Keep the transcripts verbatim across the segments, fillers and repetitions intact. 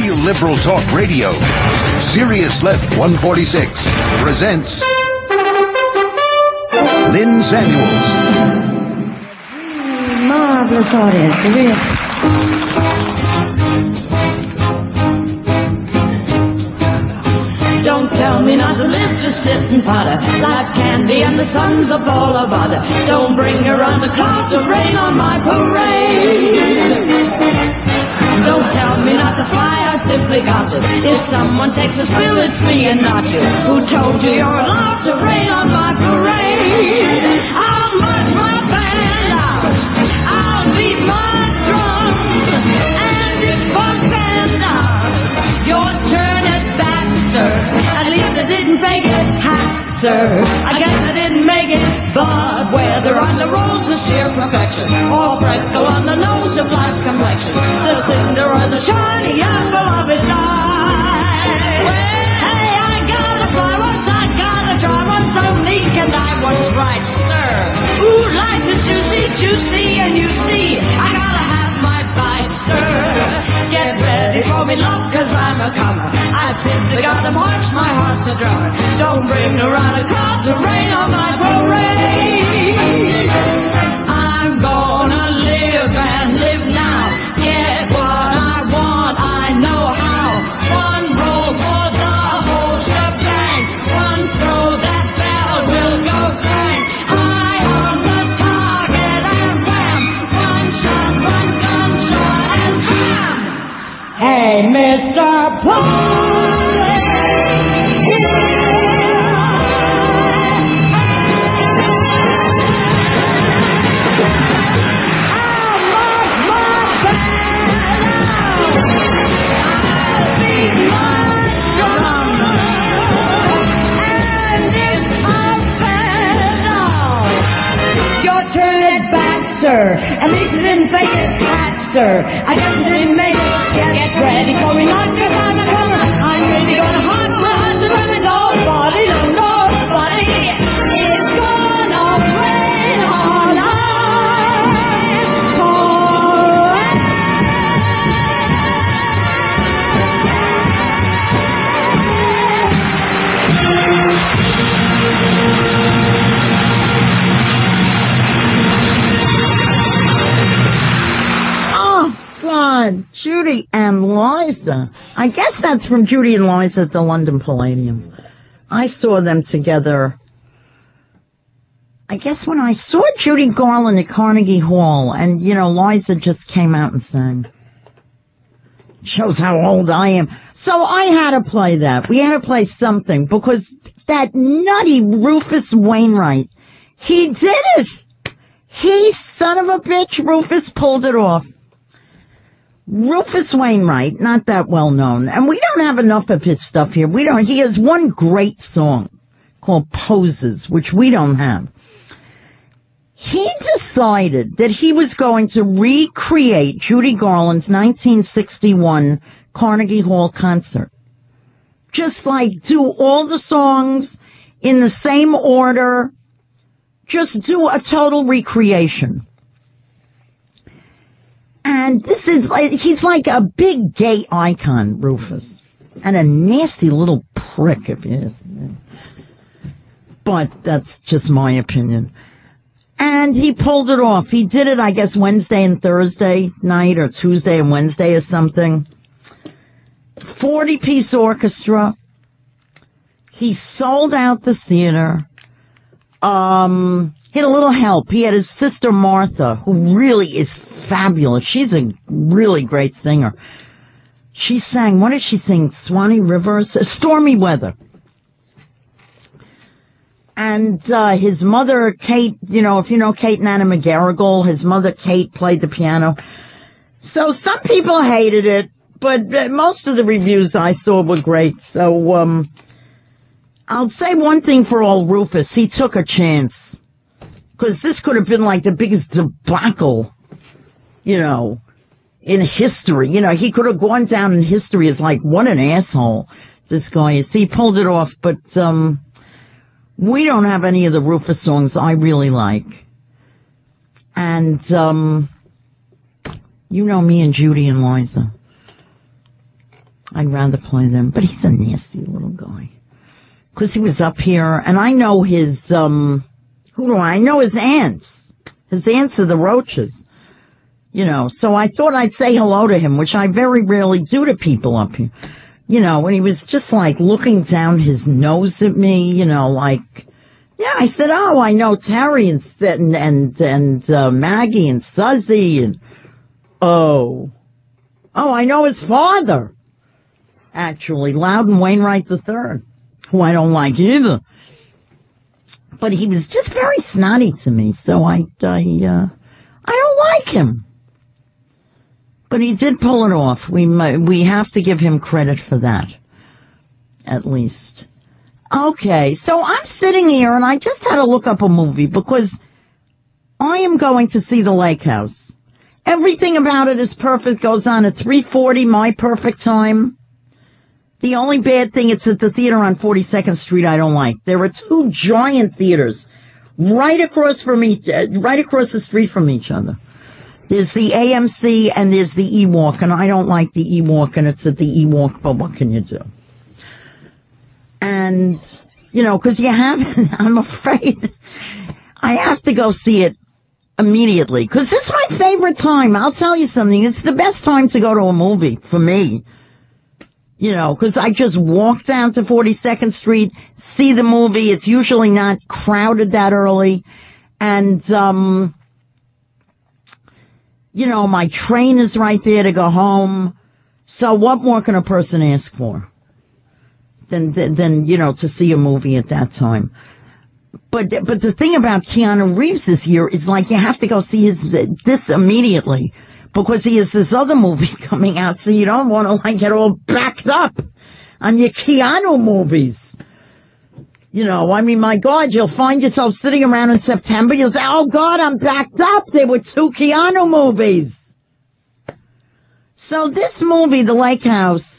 Real Liberal Talk Radio. Sirius Left one forty-six presents Lynn Samuels. Marvelous audience, real. Don't tell me not to live, just sit and potter. Life's candy and the sun's a ball of bother. Don't bring around a cloud to rain on my parade. Don't tell me not to fly, I simply got to. If someone takes a spill, it's me and not you. Who told you you're allowed to rain on my parade? I'll march my band out, I'll beat my drums, and if fuck band out, your turn at bat, sir. At least I didn't fake it, hat, sir. I guess I didn't make it, but whether on the rose of sheer perfection, or freckle on the nose of life's complexion, the cinder or the shiny apple of its eye. Well, hey, I gotta fly once, I gotta try once, only can I once right, sir. Ooh, life is juicy, juicy, and you see, I gotta have my bite, sir. Get ready for me, love, cause I'm a comer. I simply gotta march, my heart's a drummer. Don't bring around a crowd to rain on my parade. I'm gonna live and live now. Get what I want, I know how. One roll for the whole shebang. One throw, that bell will go bang. Eye on the target and wham. One shot, one gunshot and bam. Hey, Mister Police! Sir, at least you didn't fake it, hat, sir. I guess you didn't make it. Get, get ready for me, not get on the corner. I'm really gonna haunt my husband and nobody, no, nobody. It's gonna rain all Judy and Liza. I guess that's from Judy and Liza at the London Palladium. I saw them together. I guess when I saw Judy Garland at Carnegie Hall, and, you know, Liza just came out and sang. Shows how old I am. So I had to play that. We had to play something, because that nutty Rufus Wainwright, he did it. He, son of a bitch, Rufus pulled it off. Rufus Wainwright, not that well known, and we don't have enough of his stuff here. We don't. He has one great song called Poses, which we don't have. He decided that he was going to recreate Judy Garland's nineteen sixty-one Carnegie Hall concert. Just like do all the songs in the same order. Just do a total recreation. And this is like, he's like a big gay icon, Rufus. And a nasty little prick, if you ask me. But that's just my opinion. And he pulled it off. He did it, I guess, Wednesday and Thursday night, or Tuesday and Wednesday or something. forty-piece orchestra. He sold out the theater. Um... He had a little help. He had his sister Martha, who really is fabulous. She's a really great singer. She sang, what did she sing? Swanee Rivers? Stormy Weather. And uh his mother, Kate, you know, if you know Kate and Anna McGarrigle, his mother, Kate, played the piano. So some people hated it, but most of the reviews I saw were great. So um I'll say one thing for old Rufus. He took a chance. Because this could have been like the biggest debacle, you know, in history. You know, he could have gone down in history as like, what an asshole this guy is. He pulled it off, but um we don't have any of the Rufus songs I really like. And um you know me and Judy and Liza. I'd rather play them. But he's a nasty little guy. Because he was up here, and I know his, um, who do I, I know his aunts. His aunts are the Roaches. You know, so I thought I'd say hello to him, which I very rarely do to people up here. You know, when he was just like looking down his nose at me, you know, like, yeah, I said, oh, I know Terry and, and, and, and uh, Maggie and Suzy and, oh, oh, I know his father. Actually, Loudon Wainwright the Third. Who I don't like either. But he was just very snotty to me, so I, I, uh, I don't like him. But he did pull it off. We, we have to give him credit for that. At least. Okay, so I'm sitting here and I just had to look up a movie because I am going to see The Lake House. Everything about it is perfect, goes on at three forty, my perfect time. The only bad thing, it's at the theater on forty-second Street I don't like. There are two giant theaters right across from each, uh, right across the street from each other. There's the A M C and there's the Ewok, and I don't like the Ewok, and it's at the Ewok, but what can you do? And, you know, because you have, I'm afraid, I have to go see it immediately, because this is my favorite time. I'll tell you something, it's the best time to go to a movie, for me. You know, because I just walk down to forty-second Street, see the movie. It's usually not crowded that early. And, um, you know, my train is right there to go home. So what more can a person ask for than, than, than you know, to see a movie at that time? But, but the thing about Keanu Reeves this year is like you have to go see his, this immediately. Because he has this other movie coming out, so you don't want to like get all backed up on your Keanu movies. You know, I mean, my God, you'll find yourself sitting around in September, you'll say, oh God, I'm backed up. There were two Keanu movies. So this movie, The Lake House,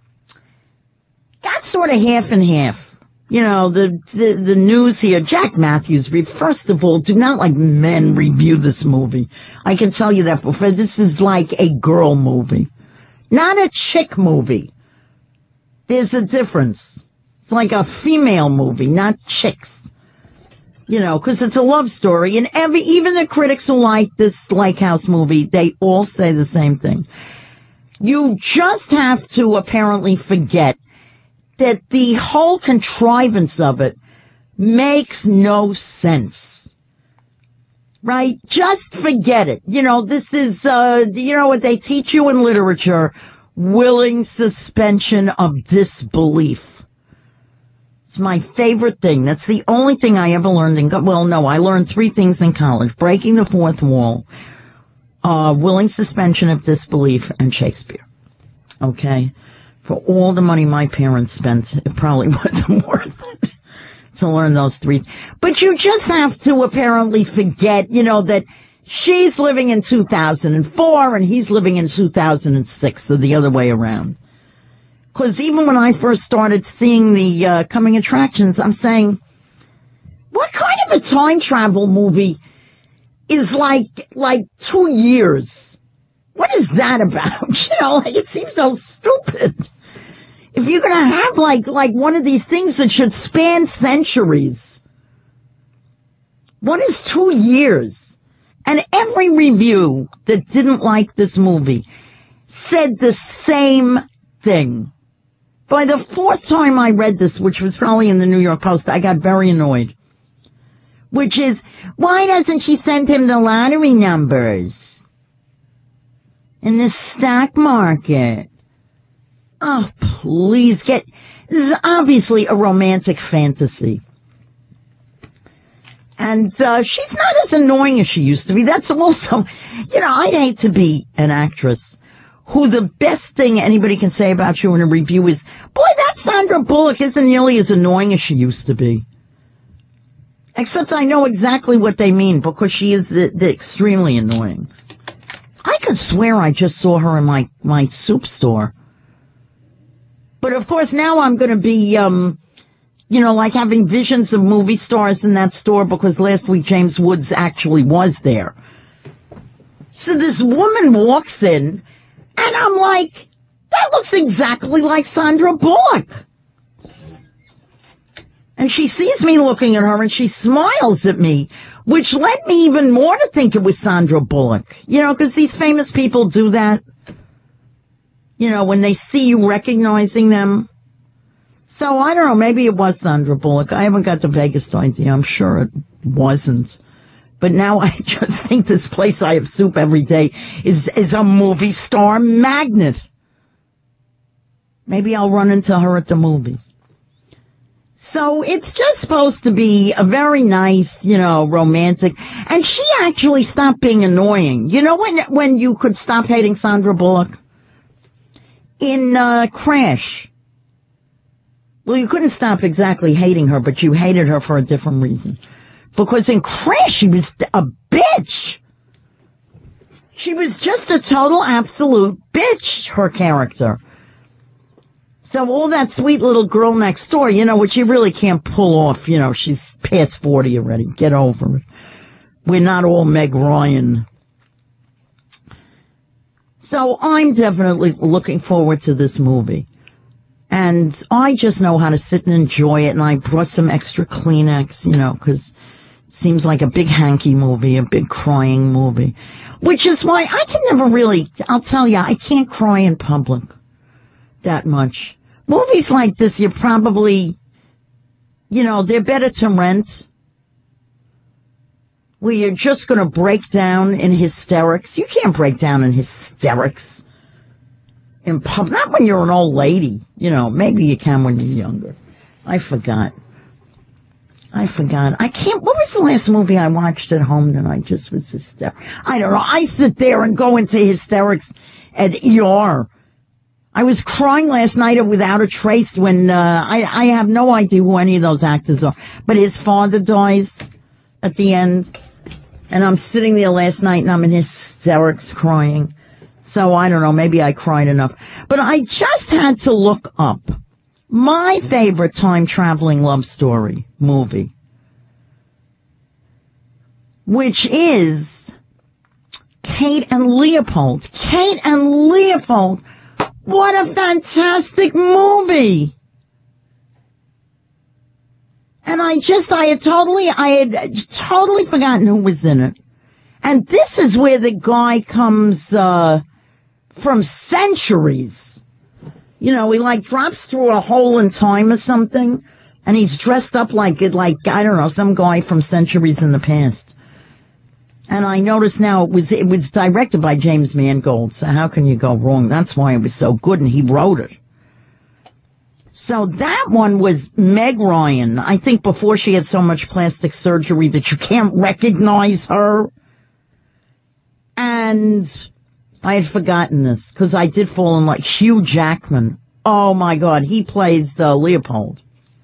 got sort of half and half. You know, the, the, the news here, Jack Matthews, first of all, do not like men review this movie. I can tell you that before. This is like a girl movie. Not a chick movie. There's a difference. It's like a female movie, not chicks. You know, because it's a love story. And every, even the critics who like this Lake House movie, they all say the same thing. You just have to apparently forget that the whole contrivance of it makes no sense. Right? Just forget it. You know, this is, uh, you know what they teach you in literature? Willing suspension of disbelief. It's my favorite thing. That's the only thing I ever learned in, well, no, I learned three things in college. Breaking the fourth wall, uh, willing suspension of disbelief, and Shakespeare. Okay? For all the money my parents spent, it probably wasn't worth it to learn those three. But you just have to apparently forget, you know, that she's living in two thousand four and he's living in two thousand six, or the other way around. Because even when I first started seeing the uh, coming attractions, I'm saying, what kind of a time travel movie is like, like two years? What is that about? You know, like it seems so stupid. If you're gonna have like, like one of these things that should span centuries, what is two years? And every review that didn't like this movie said the same thing. By the fourth time I read this, which was probably in the New York Post, I got very annoyed. Which is, why doesn't she send him the lottery numbers in the stock market? Oh, please get, this is obviously a romantic fantasy. And, uh, she's not as annoying as she used to be. That's also, you know, I'd hate to be an actress who the best thing anybody can say about you in a review is, boy, that Sandra Bullock isn't nearly as annoying as she used to be. Except I know exactly what they mean, because she is the, the extremely annoying. I could swear I just saw her in my, my soup store. But of course now I'm going to be, um, you know, like having visions of movie stars in that store because last week James Woods actually was there. So this woman walks in and I'm like, that looks exactly like Sandra Bullock. And she sees me looking at her and she smiles at me, which led me even more to think it was Sandra Bullock. You know, because these famous people do that. You know, when they see you recognizing them. So, I don't know, maybe it was Sandra Bullock. I haven't got the vaguest idea. I'm sure it wasn't. But now I just think this place I have soup every day is, is a movie star magnet. Maybe I'll run into her at the movies. So it's just supposed to be a very nice, you know, romantic. And she actually stopped being annoying. You know when when you could stop hating Sandra Bullock? In uh, Crash. Well, you couldn't stop exactly hating her, but you hated her for a different reason. Because in Crash, she was a bitch. She was just a total absolute bitch, her character. So all that sweet little girl next door, you know, which you really can't pull off, you know, she's past forty already. Get over it. We're not all Meg Ryan. So I'm definitely looking forward to this movie. And I just know how to sit and enjoy it, and I brought some extra Kleenex, you know, because it seems like a big hanky movie, a big crying movie. Which is why I can never really, I'll tell you, I can't cry in public that much. Movies like this, you probably, you know, they're better to rent, where you're just going to break down in hysterics. You can't break down in hysterics in public, not when you're an old lady. You know, maybe you can when you're younger. I forgot. I forgot. I can't, what was the last movie I watched at home that I just was hysterical? I don't know. I sit there and go into hysterics at E R. I was crying last night Without a Trace when, uh, I, I have no idea who any of those actors are, but his father dies at the end, and I'm sitting there last night and I'm in hysterics crying. So I don't know, maybe I cried enough. But I just had to look up my favorite time-traveling love story movie, which is Kate and Leopold. Kate and Leopold. What a fantastic movie. And I just, I had totally, I had totally forgotten who was in it. And this is where the guy comes, uh, from centuries. You know, he like drops through a hole in time or something, and he's dressed up like it, like, I don't know, some guy from centuries in the past. And I notice now it was, it was directed by James Mangold, so how can you go wrong? That's why it was so good, and he wrote it. So that one was Meg Ryan, I think before she had so much plastic surgery that you can't recognize her. And I had forgotten this, because I did fall in love. Hugh Jackman. Oh my God, he plays uh, Leopold.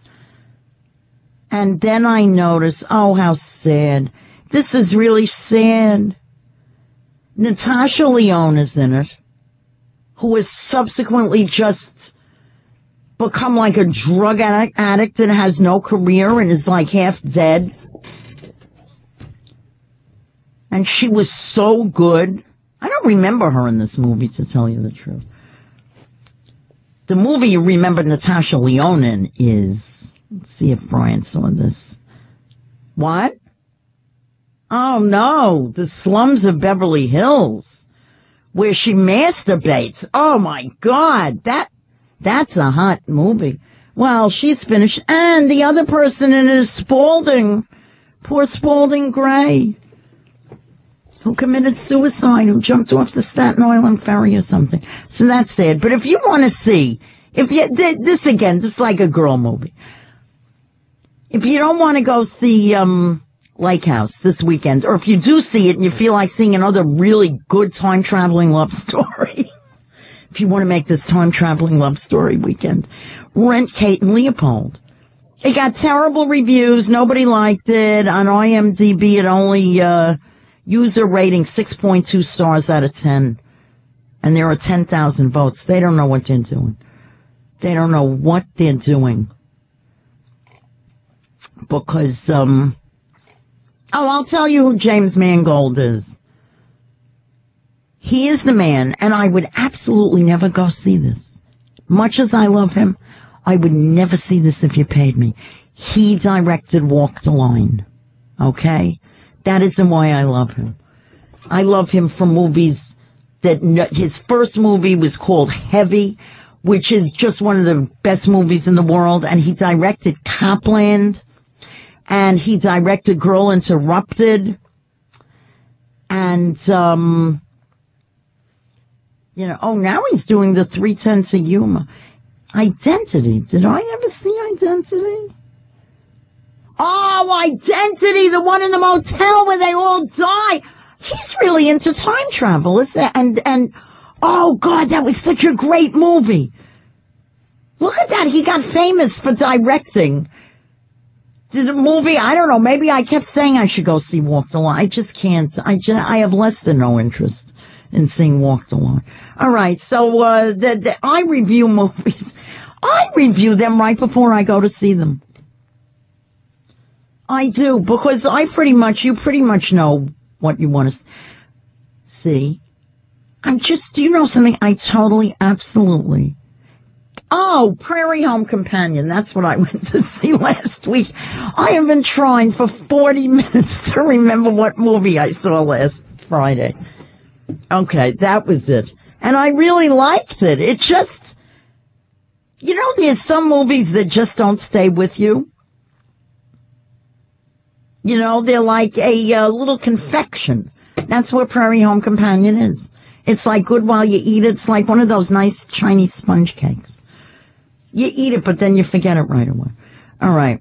And then I noticed, oh how sad. This is really sad. Natasha Lyonne is in it, who has subsequently just become like a drug addict and has no career and is like half dead. And she was so good. I don't remember her in this movie, to tell you the truth. The movie you remember Natasha Lyonne in is, let's see if Brian saw this. What? Oh no, The Slums of Beverly Hills, where she masturbates. Oh my God, that, that's a hot movie. Well, she's finished. And the other person in it is Spaulding. Poor Spaulding Gray, who committed suicide, who jumped off the Staten Island ferry or something. So that's sad. But if you want to see, if you, this again, this is like a girl movie. If you don't want to go see, um, Lake House this weekend, or if you do see it and you feel like seeing another really good time-traveling love story, if you want to make this time-traveling love story weekend, rent Kate and Leopold. It got terrible reviews. Nobody liked it. On IMDb, it only, uh, user rating six point two stars out of ten. And there are ten thousand votes. They don't know what they're doing. They don't know what they're doing. Because, um, oh, I'll tell you who James Mangold is. He is the man, and I would absolutely never go see this. Much as I love him, I would never see this if you paid me. He directed Walk the Line. Okay? That isn't why I love him. I love him for movies that, his first movie was called Heavy, which is just one of the best movies in the world, and he directed Copland, and he directed Girl Interrupted, and, um, you know, oh, now he's doing the Three Tenths of Yuma. Identity. Did I ever see Identity? Oh, Identity, the one in the motel where they all die. He's really into time travel, isn't it? And, and, oh God, that was such a great movie. Look at that. He got famous for directing. Did a movie, I don't know, maybe I kept saying I should go see Walk the Line. I just can't. I just, I have less than no interest in seeing Walk the Line. All right, so, uh, the, the, I review movies. I review them right before I go to see them. I do, because I pretty much, you pretty much know what you want to see. I'm just, do you know something? I totally, absolutely. Oh, Prairie Home Companion. That's what I went to see last week. I have been trying for forty minutes to remember what movie I saw last Friday. Okay, that was it. And I really liked it. It just, you know, there's some movies that just don't stay with you. You know, they're like a uh, little confection. That's what Prairie Home Companion is. It's like good while you eat it. It's like one of those nice Chinese sponge cakes. You eat it, but then you forget it right away. All right.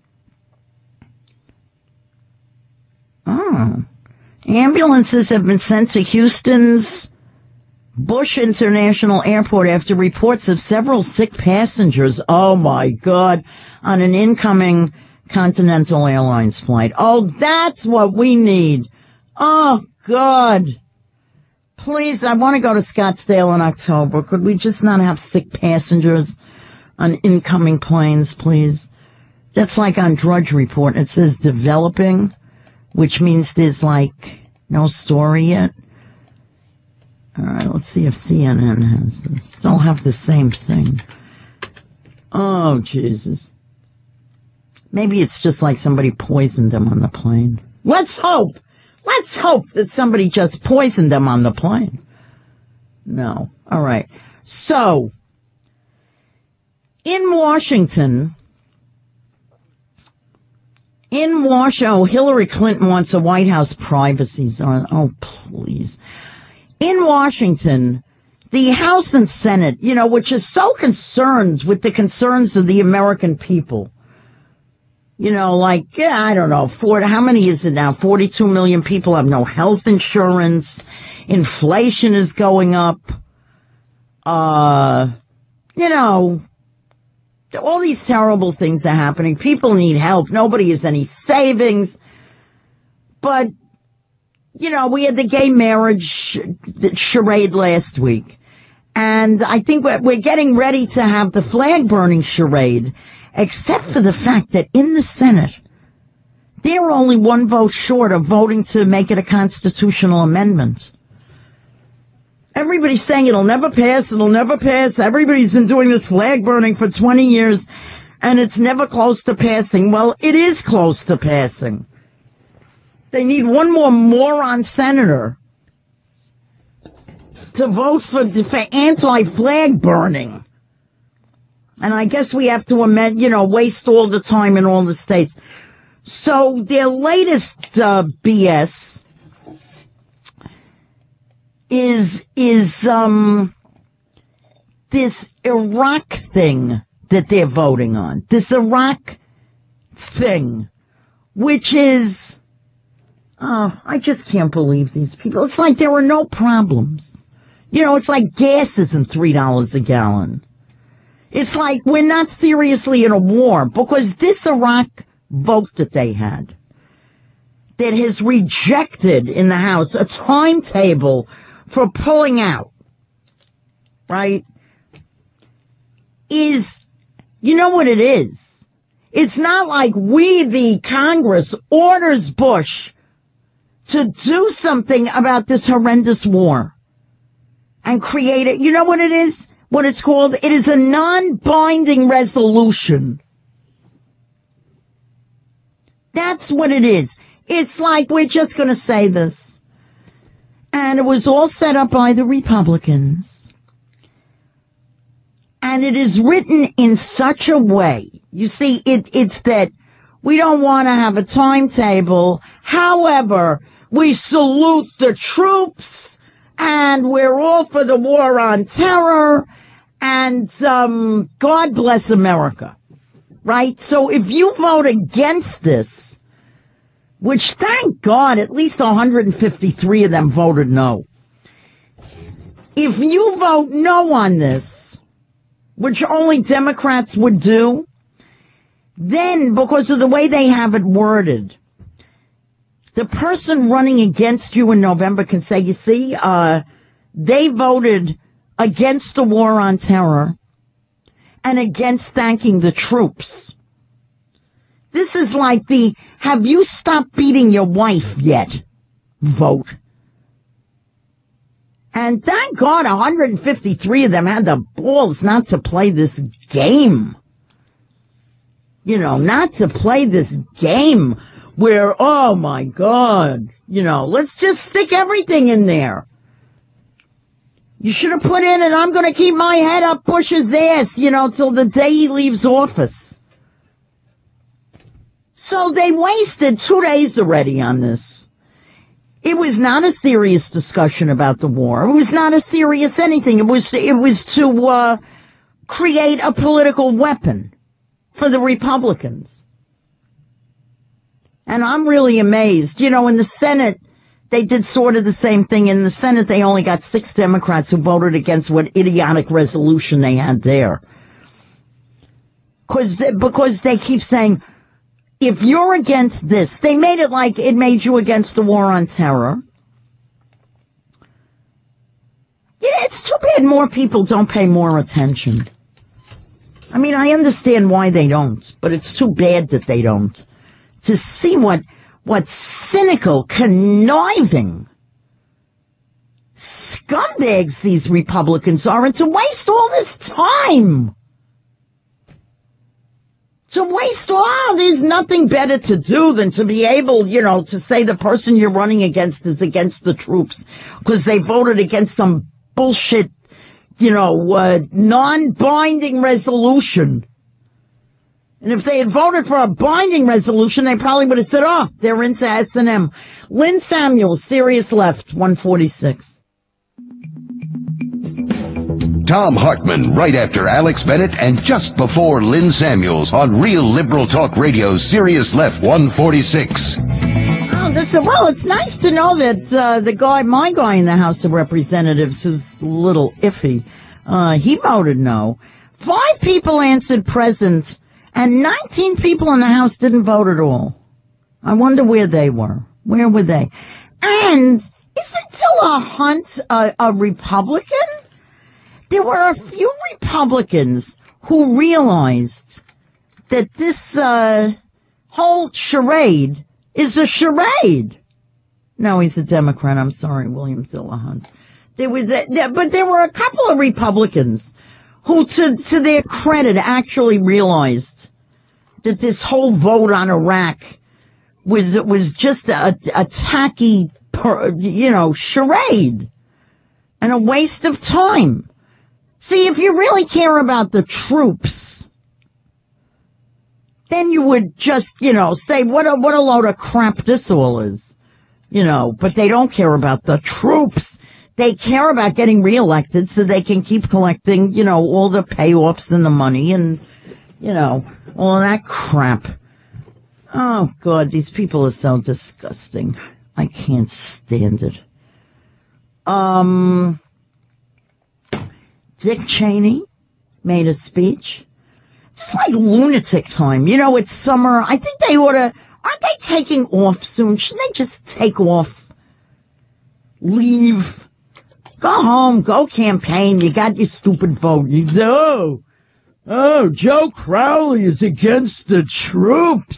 Oh. Ambulances have been sent to Houston's Bush International Airport after reports of several sick passengers. Oh, my God. On an incoming Continental Airlines flight. Oh, that's what we need. Oh, God. Please, I want to go to Scottsdale in October. Could we just not have sick passengers on incoming planes, please? That's like on Drudge Report. It says developing, which means there's like no story yet. All right, let's see if C N N has this. They'll have the same thing. Oh, Jesus. Maybe it's just like somebody poisoned them on the plane. Let's hope. Let's hope that somebody just poisoned them on the plane. No. All right. So, in Washington, in Washington, oh, Hillary Clinton wants a White House privacy zone. Oh, please. In Washington, the House and Senate, you know, which is so concerned with the concerns of the American people. You know, like, yeah, I don't know, for, how many is it now? forty-two million people have no health insurance. Inflation is going up. Uh, you know, all these terrible things are happening. People need help. Nobody has any savings. But, you know, we had the gay marriage charade last week. And I think we're, we're getting ready to have the flag burning charade. Except for the fact that in the Senate, they're only one vote short of voting to make it a constitutional amendment. Everybody's saying it'll never pass, it'll never pass. Everybody's been doing this flag burning for twenty years, and it's never close to passing. Well, it is close to passing. They need one more moron senator to vote for, for anti-flag burning. And I guess we have to amend, you know, waste all the time in all the states. So their latest uh, B S is is um this Iraq thing that they're voting on. This Iraq thing, which is, oh, I just can't believe these people. It's like there were no problems. You know, it's like gas isn't three dollars a gallon. It's like we're not seriously in a war because this Iraq vote that they had that has rejected in the House a timetable for pulling out, right, is, you know what it is? It's not like we, the Congress, orders Bush to do something about this horrendous war. and create it. You know what it is? What it's called? It is a non-binding resolution. That's what it is. It's like, we're just going to say this. And it was all set up by the Republicans. And it is written in such a way. You see, it, it's that we don't want to have a timetable. However, we salute the troops, and we're all for the war on terror, and um, God bless America. Right? So if you vote against this, which, thank God, at least one hundred fifty-three of them voted no. If you vote no on this, which only Democrats would do, then, because of the way they have it worded, the person running against you in November can say, you see, uh, they voted against the war on terror and against thanking the troops. This is like the, have you stopped beating your wife yet vote. And thank God one hundred fifty-three of them had the balls not to play this game. You know, not to play this game where, oh my God, you know, let's just stick everything in there. You should have put in, and I'm going to keep my head up Bush's ass, you know, till the day he leaves office. So they wasted two days already on this. It was not a serious discussion about the war. It was not a serious anything. It was, it was to, uh, create a political weapon for the Republicans. And I'm really amazed. You know, in the Senate, they did sort of the same thing. In the Senate, they only got six Democrats who voted against what idiotic resolution they had there. Cause, because they keep saying, if you're against this, they made it like it made you against the war on terror. Yeah, it's too bad more people don't pay more attention. I mean, I understand why they don't, but it's too bad that they don't. To see what, what cynical, conniving scumbags these Republicans are, and to waste all this time. To waste all, there's nothing better to do than to be able, you know, to say the person you're running against is against the troops because they voted against some bullshit, you know, uh, non-binding resolution. And if they had voted for a binding resolution, they probably would have said, oh, they're into S and M. Lynn Samuels, Sirius Left, one forty-six. Tom Hartman, right after Alex Bennett and just before Lynn Samuels on Real Liberal Talk Radio, Sirius Left one forty-six. Oh, that's a, well, it's nice to know that uh, the guy, my guy in the House of Representatives, who's a little iffy, uh, he voted no. Five people answered present, and nineteen people in the House didn't vote at all. I wonder where they were. Where were they? And isn't Dillahunt a, a Republican? There were a few Republicans who realized that this uh whole charade is a charade. No, he's a Democrat. I'm sorry, William Dillahunt. There was, a, but there were a couple of Republicans who, to to their credit, actually realized that this whole vote on Iraq was was just a, a tacky, you know, charade and a waste of time. See, if you really care about the troops, then you would just, you know, say, what a, what a load of crap this all is. You know, but they don't care about the troops. They care about getting reelected so they can keep collecting, you know, all the payoffs and the money and, you know, all that crap. Oh, God, these people are so disgusting. I can't stand it. Um... Dick Cheney made a speech. It's like lunatic time. You know, it's summer. I think they ought to, aren't they taking off soon? Shouldn't they just take off? Leave. Go home. Go campaign. You got your stupid vote. You say, oh, oh, Joe Crowley is against the troops.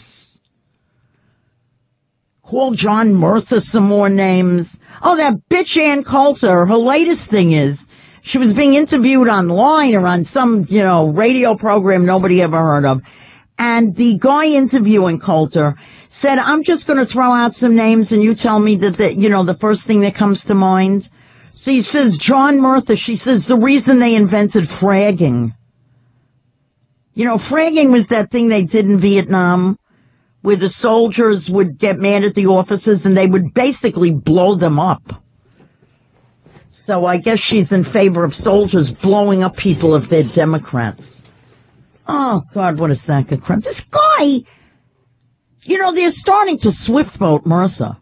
Call John Murtha some more names. Oh, that bitch Ann Coulter, her latest thing is, She was being interviewed online or on some, you know, radio program nobody ever heard of. And the guy interviewing Coulter said, I'm just going to throw out some names and you tell me that, the, you know, the first thing that comes to mind. So he says, John Murtha, she says, the reason they invented fragging. You know, fragging was that thing they did in Vietnam where the soldiers would get mad at the officers and they would basically blow them up. So I guess she's in favor of soldiers blowing up people if they're Democrats. Oh, God, what a sack of crap. This guy, you know, they're starting to swift-boat Murtha.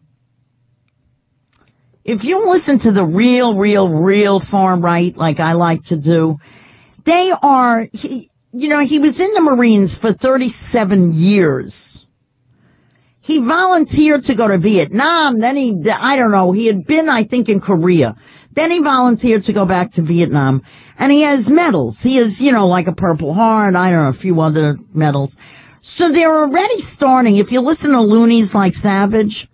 If you listen to the real, real, real far right, like I like to do, they are, he, you know, he was in the Marines for thirty-seven years. He volunteered to go to Vietnam, then he, I don't know, he had been, I think, in Korea. Then he volunteered to go back to Vietnam, and he has medals. He has, you know, like a Purple Heart, I don't know, a few other medals. So they're already starting, if you listen to loonies like Savage,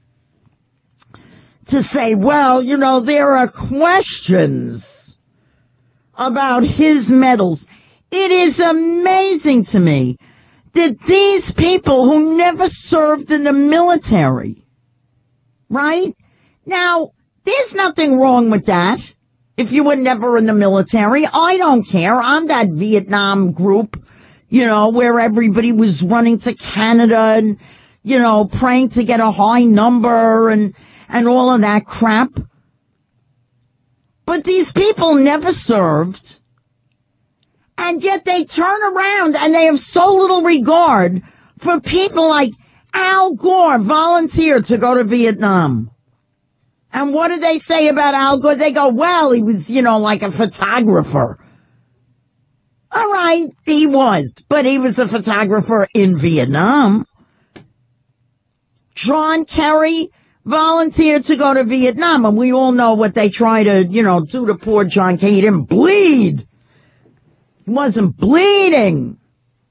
to say, well, you know, there are questions about his medals. It is amazing to me that these people who never served in the military, right? Now, there's nothing wrong with that. If you were never in the military, I don't care. I'm that Vietnam group, you know, where everybody was running to Canada and, you know, praying to get a high number and, and all of that crap. But these people never served, and yet they turn around and they have so little regard for people like Al Gore volunteered to go to Vietnam. And what did they say about Al Gore? They go, well, he was, you know, like a photographer. All right, he was, but he was a photographer in Vietnam. John Kerry volunteered to go to Vietnam, and we all know what they try to, you know, do to poor John Kerry. He didn't bleed. He wasn't bleeding.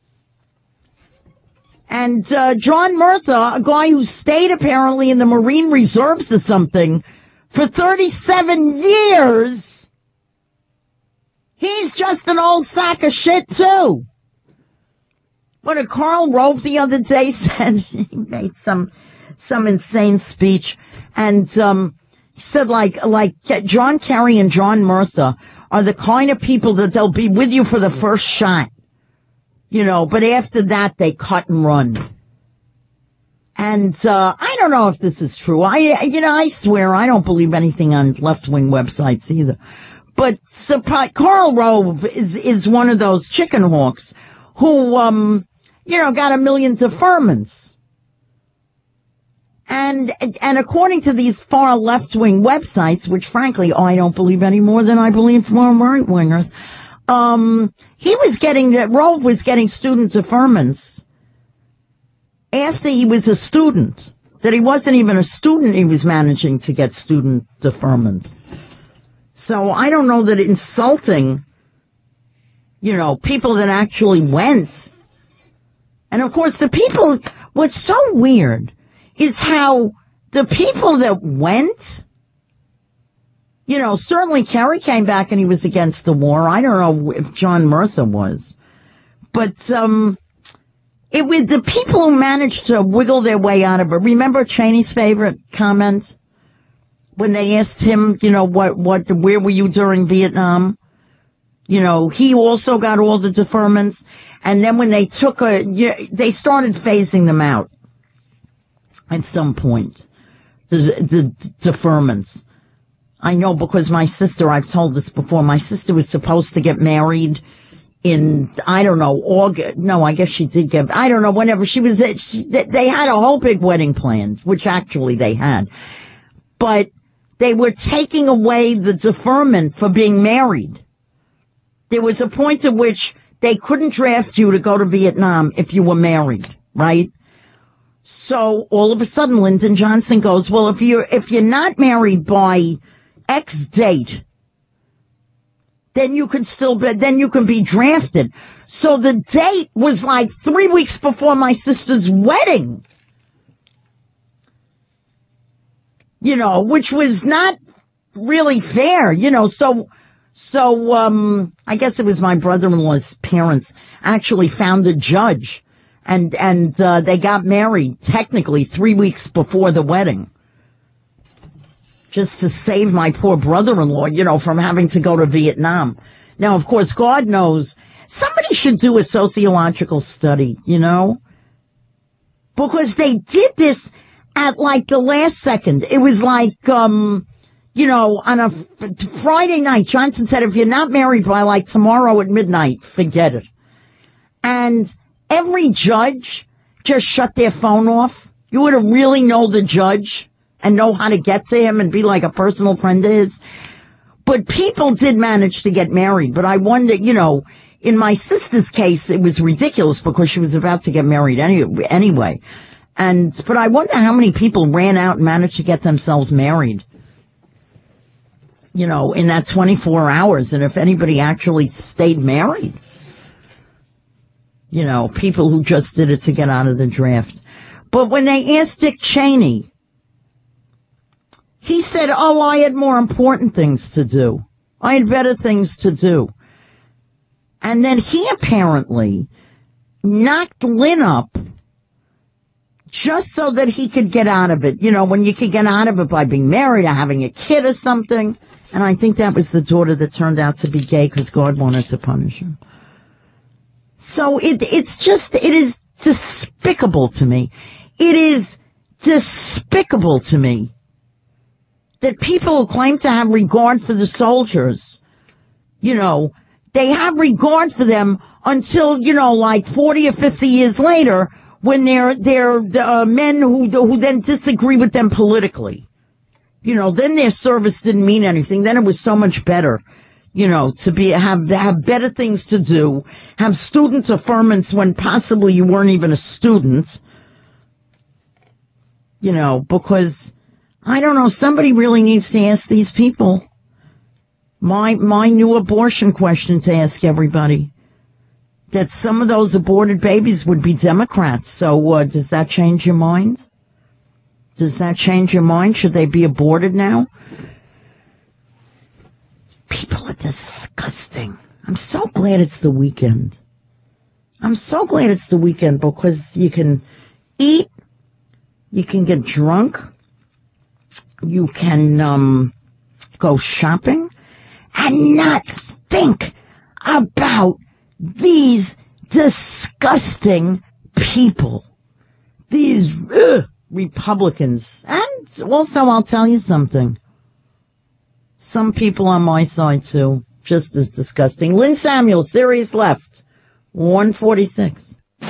And uh, John Murtha, a guy who stayed apparently in the Marine Reserves or something for thirty-seven years, he's just an old sack of shit too. What did Karl Rove the other day said? He made some some insane speech, and um he said like like John Kerry and John Murtha are the kind of people that they'll be with you for the first shot. You know, but after that, they cut and run. And, uh, I don't know if this is true. I, you know, I swear I don't believe anything on left-wing websites either. But surprise, Karl Rove is, is one of those chicken hawks who, um, you know, got a million deferments. And, and according to these far left-wing websites, which frankly I don't believe any more than I believe far right-wingers, um, he was getting, that Rove was getting student deferments after he was a student. That he wasn't even a student, he was managing to get student deferments. So I don't know that insulting, you know, people that actually went. And of course the people, what's so weird is how the people that went, you know, certainly Kerry came back and he was against the war. I don't know if John Murtha was. But, um, it was the people who managed to wiggle their way out of it. Remember Cheney's favorite comment? When they asked him, you know, what, what, where were you during Vietnam? You know, he also got all the deferments. And then when they took a, they started phasing them out at some point. The, the deferments. I know because my sister, I've told this before, my sister was supposed to get married in, I don't know, August. No, I guess she did get, I don't know, whenever she was, she, they had a whole big wedding planned, which actually they had. But they were taking away the deferment for being married. There was a point at which they couldn't draft you to go to Vietnam if you were married, right? So all of a sudden Lyndon Johnson goes, well, if you're, if you're not married by X date, then you can still be, then you can be drafted. So the date was like three weeks before my sister's wedding. You know, which was not really fair, you know, so, So, um, I guess it was my brother-in-law's parents actually found a judge, and, and, uh, they got married technically three weeks before the wedding. Just to save my poor brother-in-law, you know, from having to go to Vietnam. Now, of course, God knows, somebody should do a sociological study, you know? Because they did this at like the last second. It was like, um, you know, on a f- Friday night, Johnson said, if you're not married by like tomorrow at midnight, forget it. And every judge just shut their phone off. You would have really know the judge and know how to get to him and be like a personal friend of his. But people did manage to get married. But I wonder, you know, in my sister's case, it was ridiculous because she was about to get married any, anyway. And, but I wonder how many people ran out and managed to get themselves married, you know, in that twenty-four hours. And if anybody actually stayed married, you know, people who just did it to get out of the draft. But when they asked Dick Cheney, he said, oh, I had more important things to do. I had better things to do. And then he apparently knocked Lynn up just so that he could get out of it. You know, when you could get out of it by being married or having a kid or something. And I think that was the daughter that turned out to be gay because God wanted to punish him. So it, it's just, it is despicable to me. It is despicable to me that people who claim to have regard for the soldiers, you know, they have regard for them until, you know, like forty or fifty years later when they're, they're, uh, men who, who then disagree with them politically. You know, then their service didn't mean anything. Then it was so much better, you know, to be, have, have better things to do, have student affirmance when possibly you weren't even a student, you know, because I don't know, somebody really needs to ask these people. My, my new abortion question to ask everybody. That some of those aborted babies would be Democrats. So, uh, does that change your mind? Does that change your mind? Should they be aborted now? People are disgusting. I'm so glad it's the weekend. I'm so glad it's the weekend because you can eat, you can get drunk, you can um go shopping and not think about these disgusting people, these ugh, Republicans. And also, I'll tell you something. Some people on my side, too, just as disgusting. Lynn Samuels, Sirius Left, one forty-six.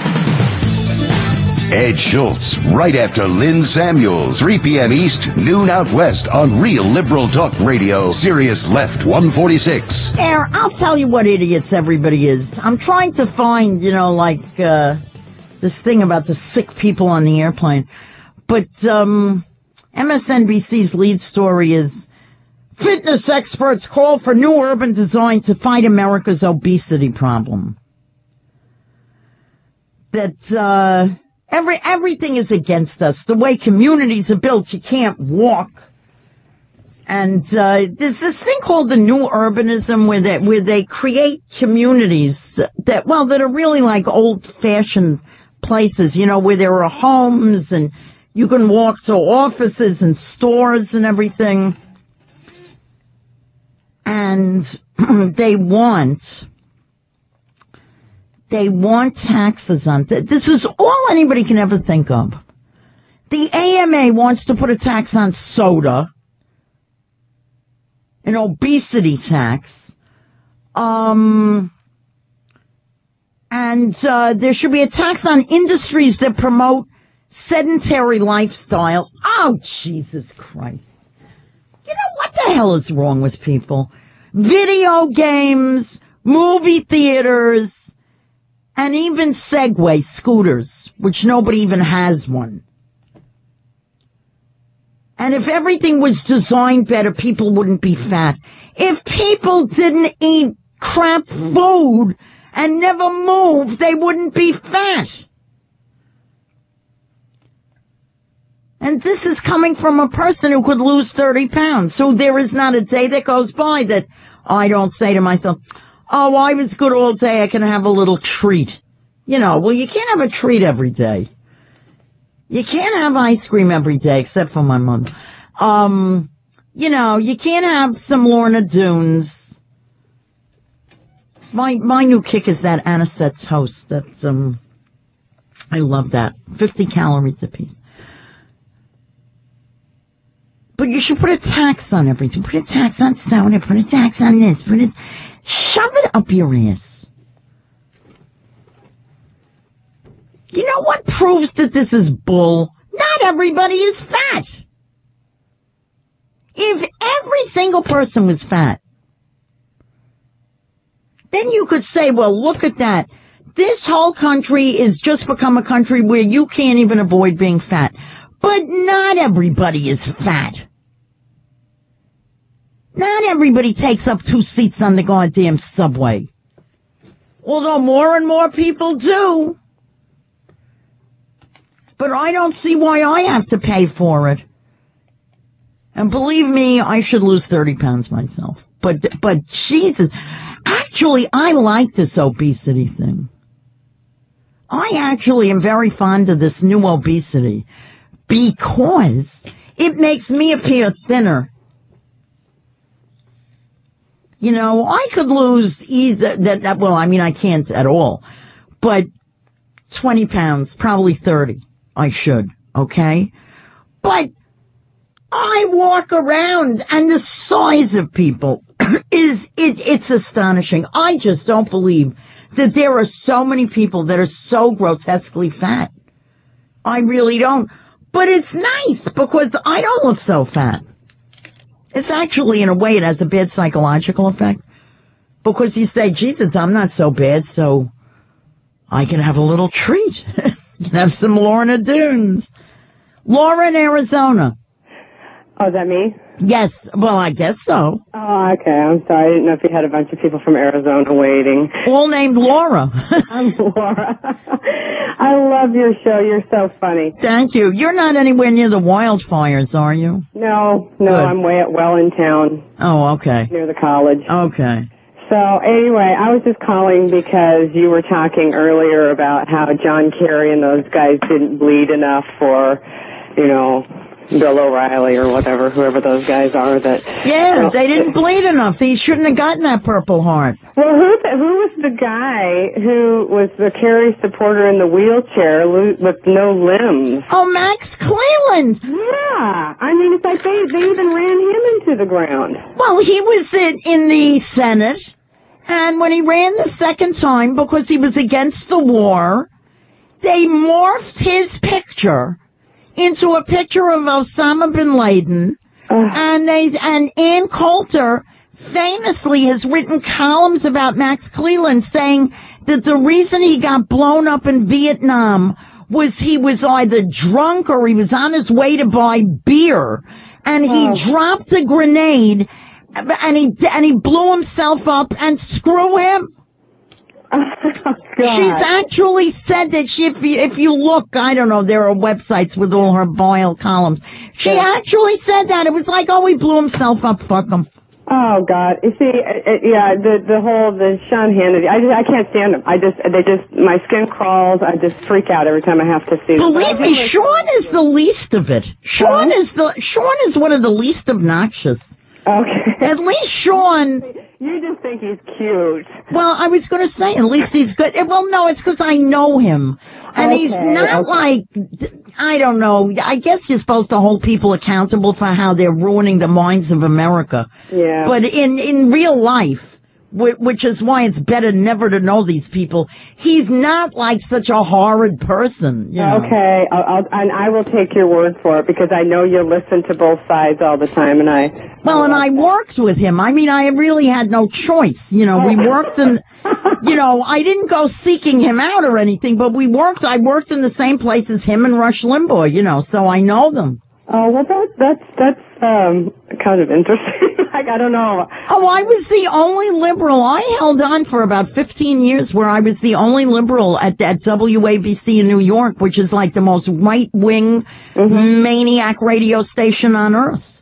Ed Schultz, right after Lynn Samuels, three p.m. East, noon out west on Real Liberal Talk Radio, Sirius Left one forty-six. There, I'll tell you what idiots everybody is. I'm trying to find, you know, like, uh, this thing about the sick people on the airplane. But, um, M S N B C's lead story is, fitness experts call for new urban design to fight America's obesity problem. That, uh, Every, everything is against us. The way communities are built, you can't walk. And, uh, there's this thing called the new urbanism where they, where they create communities that, well, that are really like old fashioned places, you know, where there are homes and you can walk to offices and stores and everything. And they want, They want taxes on th- this is all anybody can ever think of. The A M A wants to put a tax on soda, an obesity tax, um, and uh, there should be a tax on industries that promote sedentary lifestyles. Oh, Jesus Christ. You know, what the hell is wrong with people? Video games, movie theaters, and even Segway scooters, which nobody even has one. And if everything was designed better, people wouldn't be fat. If people didn't eat crap food and never moved, they wouldn't be fat. And this is coming from a person who could lose thirty pounds. So there is not a day that goes by that, I don't say to myself, oh, I was good all day, I can have a little treat. You know, well, you can't have a treat every day. You can't have ice cream every day, except for my mother. Um, you know, you can't have some Lorna Doones. My, my new kick is that anisette toast. That's, um, I love that. fifty calories apiece. But you should put a tax on everything. Put a tax on soda, put a tax on this, put it, shove it up your ass. You know what proves that this is bull? Not everybody is fat. If every single person was fat, then you could say, well, look at that. This whole country is just become a country where you can't even avoid being fat. But not everybody is fat. Not everybody takes up two seats on the goddamn subway. Although more and more people do. But I don't see why I have to pay for it. And believe me, I should lose thirty pounds myself. But, but Jesus, actually, I like this obesity thing. I actually am very fond of this new obesity because it makes me appear thinner. You know, I could lose either, that, that, well, I mean, I can't at all, but twenty pounds, probably thirty. I should, okay? But I walk around and the size of people is, it, it's astonishing. I just don't believe that there are so many people that are so grotesquely fat. I really don't. But it's nice because I don't look so fat. It's actually, in a way, it has a bad psychological effect. Because you say, Jesus, I'm not so bad, so I can have a little treat. You can have some Lorna Doones. Laura in Arizona. Oh, is that me? Yes. Well, I guess so. Oh, okay. I'm sorry. I didn't know if you had a bunch of people from Arizona waiting. All named Laura. I'm Laura. I love your show. You're so funny. Thank you. You're not anywhere near the wildfires, are you? No, no. Good. I'm way at Wellington. Oh, okay. Near the college. Okay. So anyway, I was just calling because you were talking earlier about how John Kerry and those guys didn't bleed enough for, you know, Bill O'Reilly or whatever, whoever those guys are. That Yeah, well, they didn't bleed enough. They shouldn't have gotten that Purple Heart. Well, who who was the guy who was the Kerry supporter in the wheelchair with no limbs? Oh, Max Cleland. Yeah, I mean, it's like they they even ran him into the ground. Well, he was in, in the Senate, and when he ran the second time because he was against the war, they morphed his picture into a picture of Osama bin Laden, uh, and they and Ann Coulter famously has written columns about Max Cleland saying that the reason he got blown up in Vietnam was he was either drunk or he was on his way to buy beer, and he oh. dropped a grenade, and he and he blew himself up, and screw him. Oh, God. She's actually said that she, if you, if you look, I don't know, there are websites with all her vile columns. She yeah. actually said that. It was like, oh, he blew himself up, fuck him. Oh, God. You see, uh, yeah, the the whole, the Sean Hannity, I just, I can't stand them. I just, they just, my skin crawls. I just freak out every time I have to see them. Believe me, Sean is the least of it. Sean huh? is the, Sean is one of the least obnoxious. Okay. At least Sean... You just think he's cute. Well, I was going to say, at least he's good. Well, no, it's because I know him. And okay, he's not okay. like, I don't know, I guess you're supposed to hold people accountable for how they're ruining the minds of America. Yeah. But in, in real life, which is why it's better never to know these people, he's not like such a horrid person. You know? Okay, I'll, I'll, and I will take your word for it because I know you listen to both sides all the time, and I. Well, and I worked with him. I mean, I really had no choice. You know, we worked in, you know, I didn't go seeking him out or anything, but we worked, I worked in the same place as him and Rush Limbaugh, you know, so I know them. Oh, well, that, that's, that's, um, kind of interesting. Like, I don't know. Oh, I was the only liberal. I held on for about fifteen years where I was the only liberal at, at W A B C in New York, which is like the most right-wing mm-hmm. maniac radio station on earth.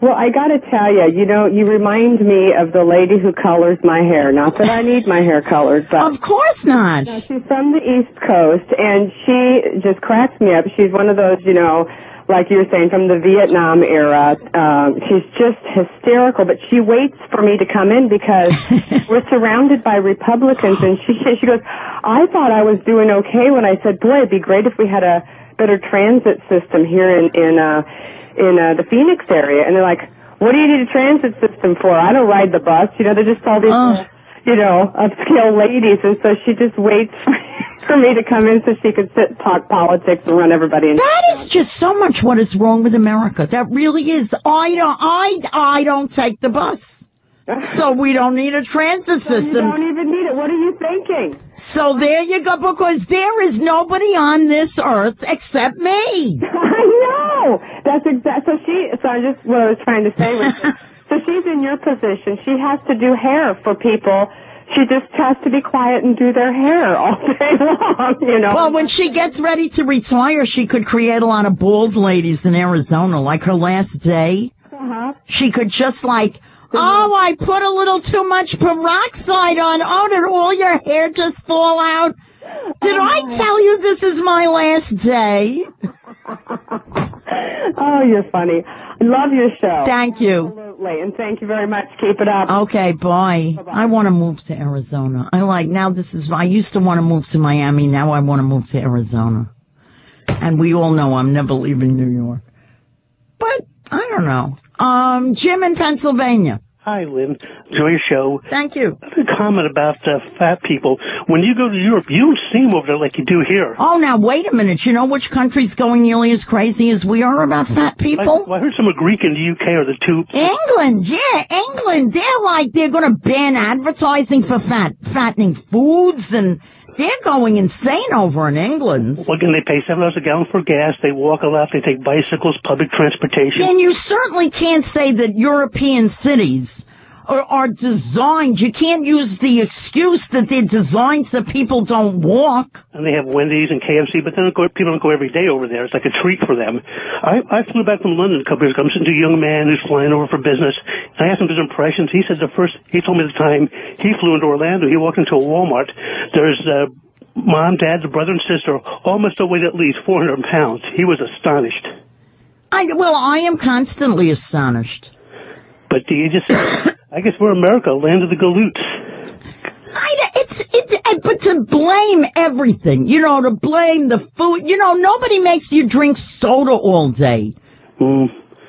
Well, I got to tell you, you know, you remind me of the lady who colors my hair. Not that I need my hair colored, but of course not. No, she's from the East Coast, and she just cracks me up. She's one of those, you know, like you were saying, from the Vietnam era. Um, she's just hysterical, but she waits for me to come in because we're surrounded by Republicans, and she she goes, I thought I was doing okay when I said, boy, it'd be great if we had a better transit system here in in uh in uh, the Phoenix area. And they're like, what do you need a transit system for? I don't ride the bus. You know, they're just all these, Oh. uh, you know, upscale ladies. And so she just waits for, for me to come in so she could sit, talk politics, and run everybody in. That is just so much what is wrong with America. That really is. I don't, I, I don't take the bus. So we don't need a transit So you system. don't even need it. What are you thinking? So there you go, because there is nobody on this earth except me. I know. That's exact. So she. So I just what I was trying to say was, so she's in your position. She has to do hair for people. She just has to be quiet and do their hair all day long. You know. Well, when she gets ready to retire, she could create a lot of bald ladies in Arizona. Like her last day, Uh-huh. she could just like, oh, I put a little too much peroxide on. Oh, did all your hair just fall out? Did I tell you this is my last day? Oh, you're funny. I love your show. Thank you. Absolutely. And thank you very much. Keep it up. Okay, bye. Bye-bye. I want to move to Arizona. I like, now this is, I used to want to move to Miami. Now I want to move to Arizona. And we all know I'm never leaving New York. But, I don't know. Um, Jim in Pennsylvania. Hi, Lynn. Enjoy your show. Thank you. I have a comment about uh, fat people. When you go to Europe, you don't see them over there like you do here. Oh, now wait a minute. You know which country's going nearly as crazy as we are about fat I, people? well, I heard some of Greek and the U K are the two. England, yeah, England. They're like, they're going to ban advertising for fat, fattening foods, and they're going insane over in England. Well, again, they pay seven dollars a gallon for gas. They walk a lot. They take bicycles, public transportation. And you certainly can't say that European cities are, are designed, you can't use the excuse that they're designed so people don't walk. And they have Wendy's and K F C, but then go, people don't go every day over there. It's like a treat for them. I, I flew back from London a couple years ago. I'm sitting to a young man who's flying over for business. I asked him his impressions. He said the first, he told me the time he flew into Orlando, he walked into a Walmart. There's, uh, mom, dad, brother, and sister, all must have weighed at least four hundred pounds. He was astonished. I, well, I am constantly astonished. But you just, I guess we're America, land of the galoots. I, it's, it, but to blame everything, you know, to blame the food, you know, nobody makes you drink soda all day. Mm.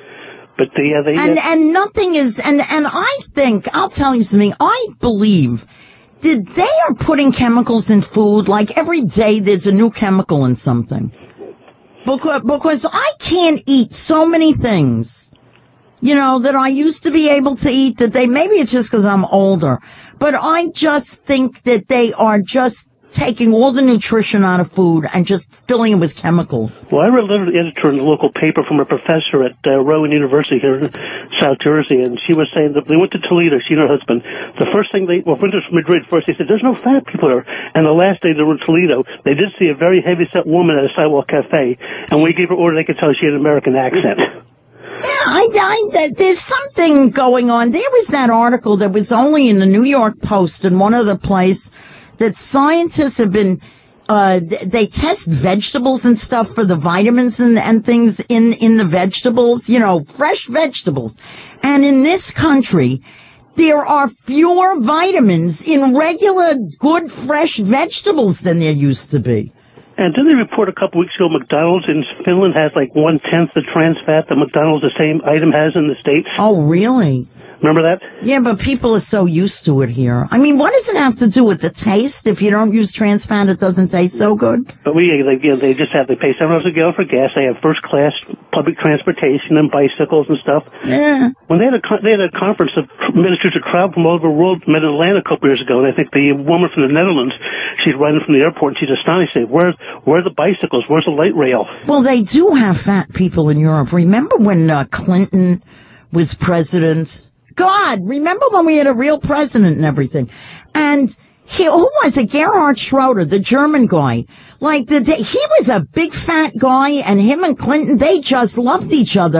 But the, uh, they, And, uh, and nothing is, and, and I think, I'll tell you something, I believe that they are putting chemicals in food, like every day there's a new chemical in something. Because, because I can't eat so many things, you know, that I used to be able to eat that they, maybe it's just because I'm older, but I just think that they are just taking all the nutrition out of food and just filling it with chemicals. well, I read a letter to the editor in the local paper from a professor at uh, Rowan University here in South Jersey, and she was saying that they went to Toledo, she and her husband. The first thing they, well, went to Madrid first, they said, there's no fat people here. And the last day they were in Toledo, they did see a very heavy-set woman at a sidewalk cafe, and when we gave her order, they could tell she had an American accent. Yeah, I, I, there's something going on. There was that article that was only in the New York Post and one other place that scientists have been, uh, they test vegetables and stuff for the vitamins and, and things in, in the vegetables, you know, fresh vegetables. And in this country, there are fewer vitamins in regular, good, fresh vegetables than there used to be. And didn't they report a couple weeks ago McDonald's in Finland has like one-tenth the trans fat that McDonald's, the same item, has in the States? Oh, really? Remember that? Yeah, but people are so used to it here. I mean, what does it have to do with the taste? If you don't use trans fat, it doesn't taste so good? But we, they, you know, they just have, they pay seven dollars a gallon for gas. They have first-class public transportation and bicycles and stuff. Yeah. When they had a, con- they had a conference of ministers of travel from all over the world met in Atlanta a couple years ago, and I think the woman from the Netherlands, she's riding from the airport, and she's astonished. She said, where, where are the bicycles? Where's the light rail? Well, they do have fat people in Europe. Remember when uh, Clinton was president? God, remember when we had a real president and everything? And he, who was it? Gerhard Schroeder, the German guy. Like, the, he was a big fat guy, and him and Clinton, they just loved each other.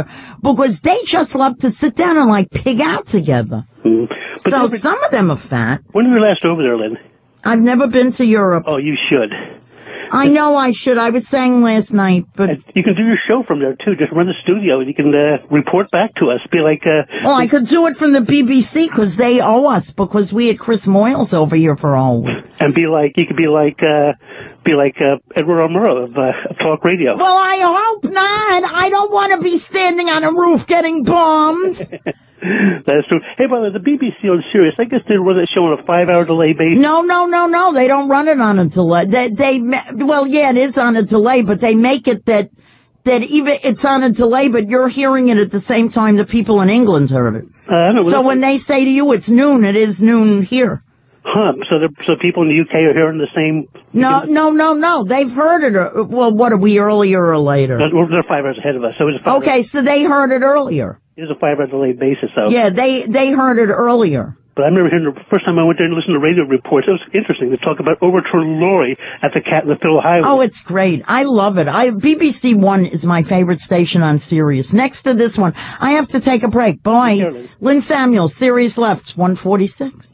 because they just love to sit down and like pig out together. Mm. But So never, some of them are fat. when were you last over there, Lynn? I've never been to Europe. Oh, you should. I know I should. I was saying last night, but And you can do your show from there, too. Just run the studio, and you can uh, report back to us. Be like... Uh, well, I could do it from the B B C because they owe us because we had Chris Moyles over here for a whole week. and be like... You could be like... Uh, be like uh, Edward R. Murrow of, uh, of Talk Radio. Well, I hope not. I don't want to be standing on a roof getting bombed. That's true. Hey, by the way, the B B C on Sirius, I guess they run that show on a five-hour delay basis. No, no, no, no. They don't run it on a delay. They, they, ma- well, yeah, it is on a delay, but they make it that, that even it's on a delay, but you're hearing it at the same time the people in England heard it. Uh, I don't know. So when they say to you it's noon, it is noon here. Huh, so, the, so people in the U K are hearing the same... No, no, no, no. They've heard it. uh, Well, what are we, earlier or later? Well, they're five hours ahead of us, so it's a five Okay, so they heard it earlier. It's a five-hour delay basis, so... Yeah, they, they heard it earlier. But I remember hearing the first time I went there and listened to radio reports, it was interesting to talk about Overturn Lorry at the Cat in the Fiddle Highway. Oh, it's great. I love it. I, B B C One is my favorite station on Sirius. Next to this one, I have to take a break. Bye. Sure, Lynn. Lynn Samuels, Sirius Left, one forty-six.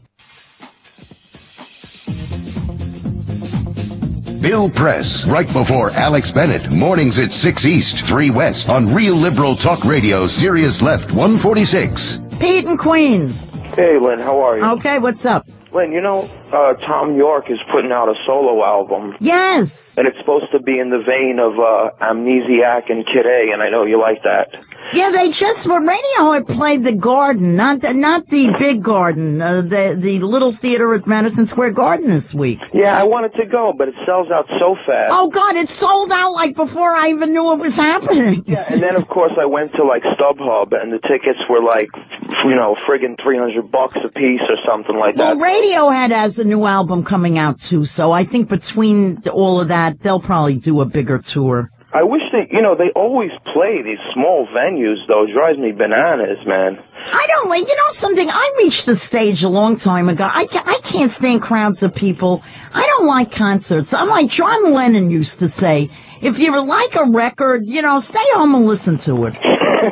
Bill Press, right before Alex Bennett. Mornings at six East, three West on Real Liberal Talk Radio, Sirius Left, one forty-six. Pete in Queens. Hey, Lynn, how are you? Okay, what's up? Lynn, you know, uh, Tom York is putting out a solo album, Yes. and it's supposed to be in the vein of uh, Amnesiac and Kid A, and I know you like that. Yeah, they just, well, Radiohead played the Garden, not the, not the big Garden, uh, the, the little theater at Madison Square Garden this week. Yeah, I wanted to go, but it sells out so fast. Oh God, it sold out like before I even knew it was happening. Yeah, and then, of course, I went to, like, StubHub, and the tickets were, like, you know, friggin' three hundred bucks a piece or something like Well, that. Radiohead has a new album coming out too, so I think between all of that, they'll probably do a bigger tour. I wish they, you know, they always play these small venues, though. It drives me bananas, man. I don't like, you know something, I reached the stage a long time ago. I, ca- I can't stand crowds of people. I don't like concerts. I'm like John Lennon used to say, if you like a record, you know, stay home and listen to it.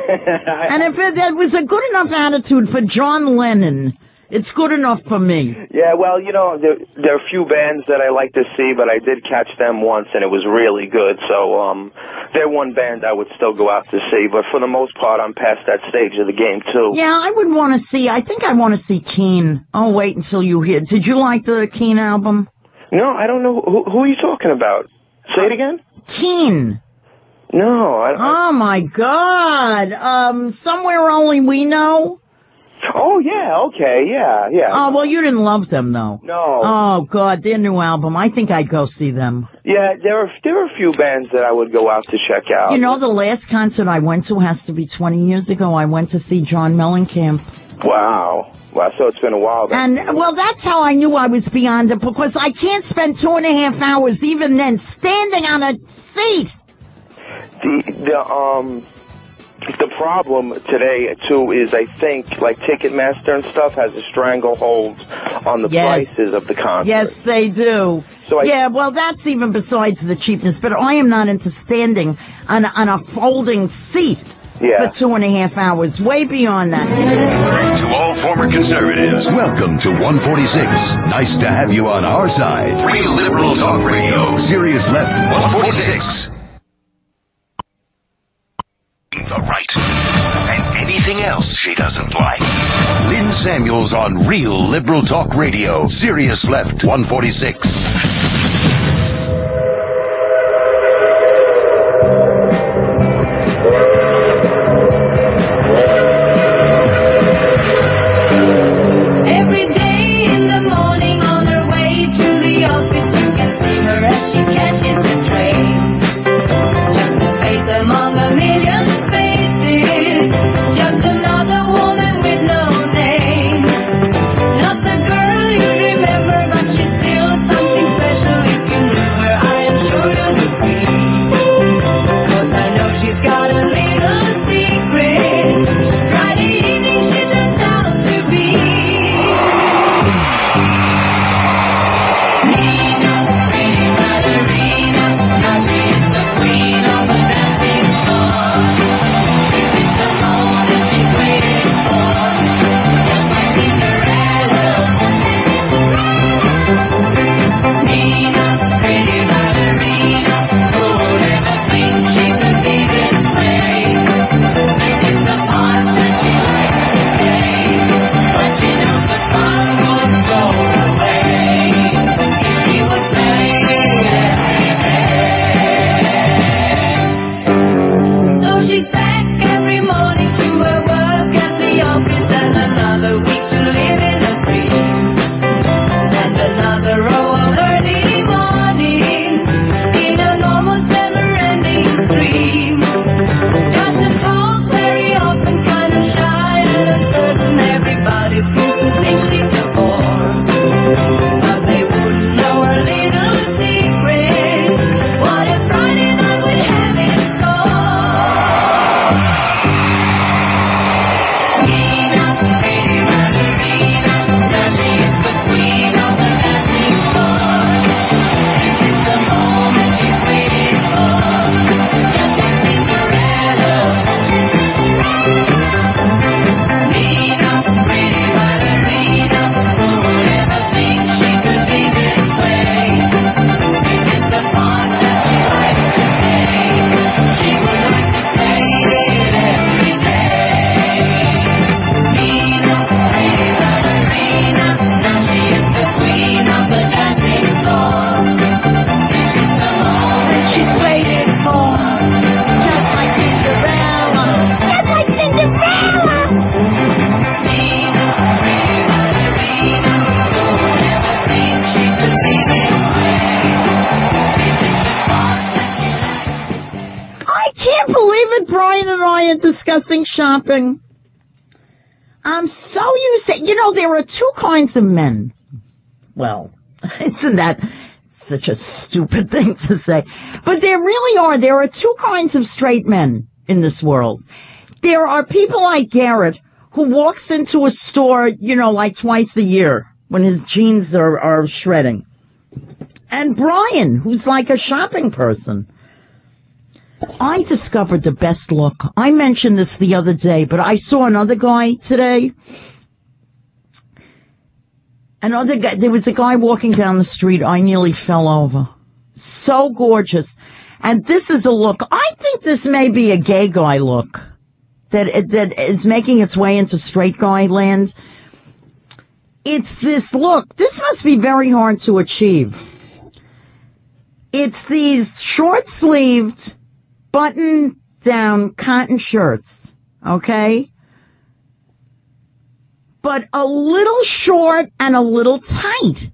And if it, it was a good enough attitude for John Lennon, it's good enough for me. Yeah, well, you know, there, there are a few bands that I like to see, but I did catch them once, and it was really good. So um, they're one band I would still go out to see, but for the most part, I'm past that stage of the game, too. Yeah, I would want to see, I think I want to see Keane. I'll wait until you hear. Did you like the Keane album? No, I don't know. Who, who are you talking about? Say it again? Keane. No, I don't. Oh my God. Um, Somewhere Only We Know. Oh, yeah, okay, yeah, yeah. Oh, well, you didn't love them though. No. Oh God, their new album. I think I'd go see them. Yeah, there are, there are a few bands that I would go out to check out. You know, the last concert I went to has to be twenty years ago. I went to see John Mellencamp. Wow. Wow, so it's been a while then. And, well, that's how I knew I was beyond it, because I can't spend two and a half hours, even then, standing on a seat. The, the, um... The problem today, too, is I think, like, Ticketmaster and stuff has a stranglehold on the Yes. prices of the concert. Yes, they do. So I- yeah, well, that's even besides the cheapness, but I am not into standing on, on a folding seat Yeah. for two and a half hours, way beyond that. To all former conservatives, welcome to one forty-six. Nice to have you on our side. Real Liberal Talk Radio, Sirius Left, one forty-six. The right. And anything else she doesn't like. Lynn Samuels on Real Liberal Talk Radio, Sirius Left, one forty-six. Every day in the morning on her way to the office, you can see her as she catches a train. Just a face among a million faces, just another woman with no name. Not the girl you remember, but she's still something special. If you knew her, I am sure you'd agree. 'Cause I know she's got a little secret. Friday evening she turns out to be Nina, pretty mother believe it? Brian and I are discussing shopping. I'm so used to, you know, there are two kinds of men. Well, isn't that such a stupid thing to say? But there really are. There are two kinds of straight men in this world. There are people like Garrett, who walks into a store, you know, like twice a year when his jeans are, are shredding. And Brian, who's like a shopping person. I discovered the best look. I mentioned this the other day, but I saw another guy today. Another guy, there was a guy walking down the street. I nearly fell over. So gorgeous. And this is a look. I think this may be a gay guy look that, that is making its way into straight guy land. It's this look. This must be very hard to achieve. It's these short-sleeved, button-down cotton shirts, okay? But a little short and a little tight.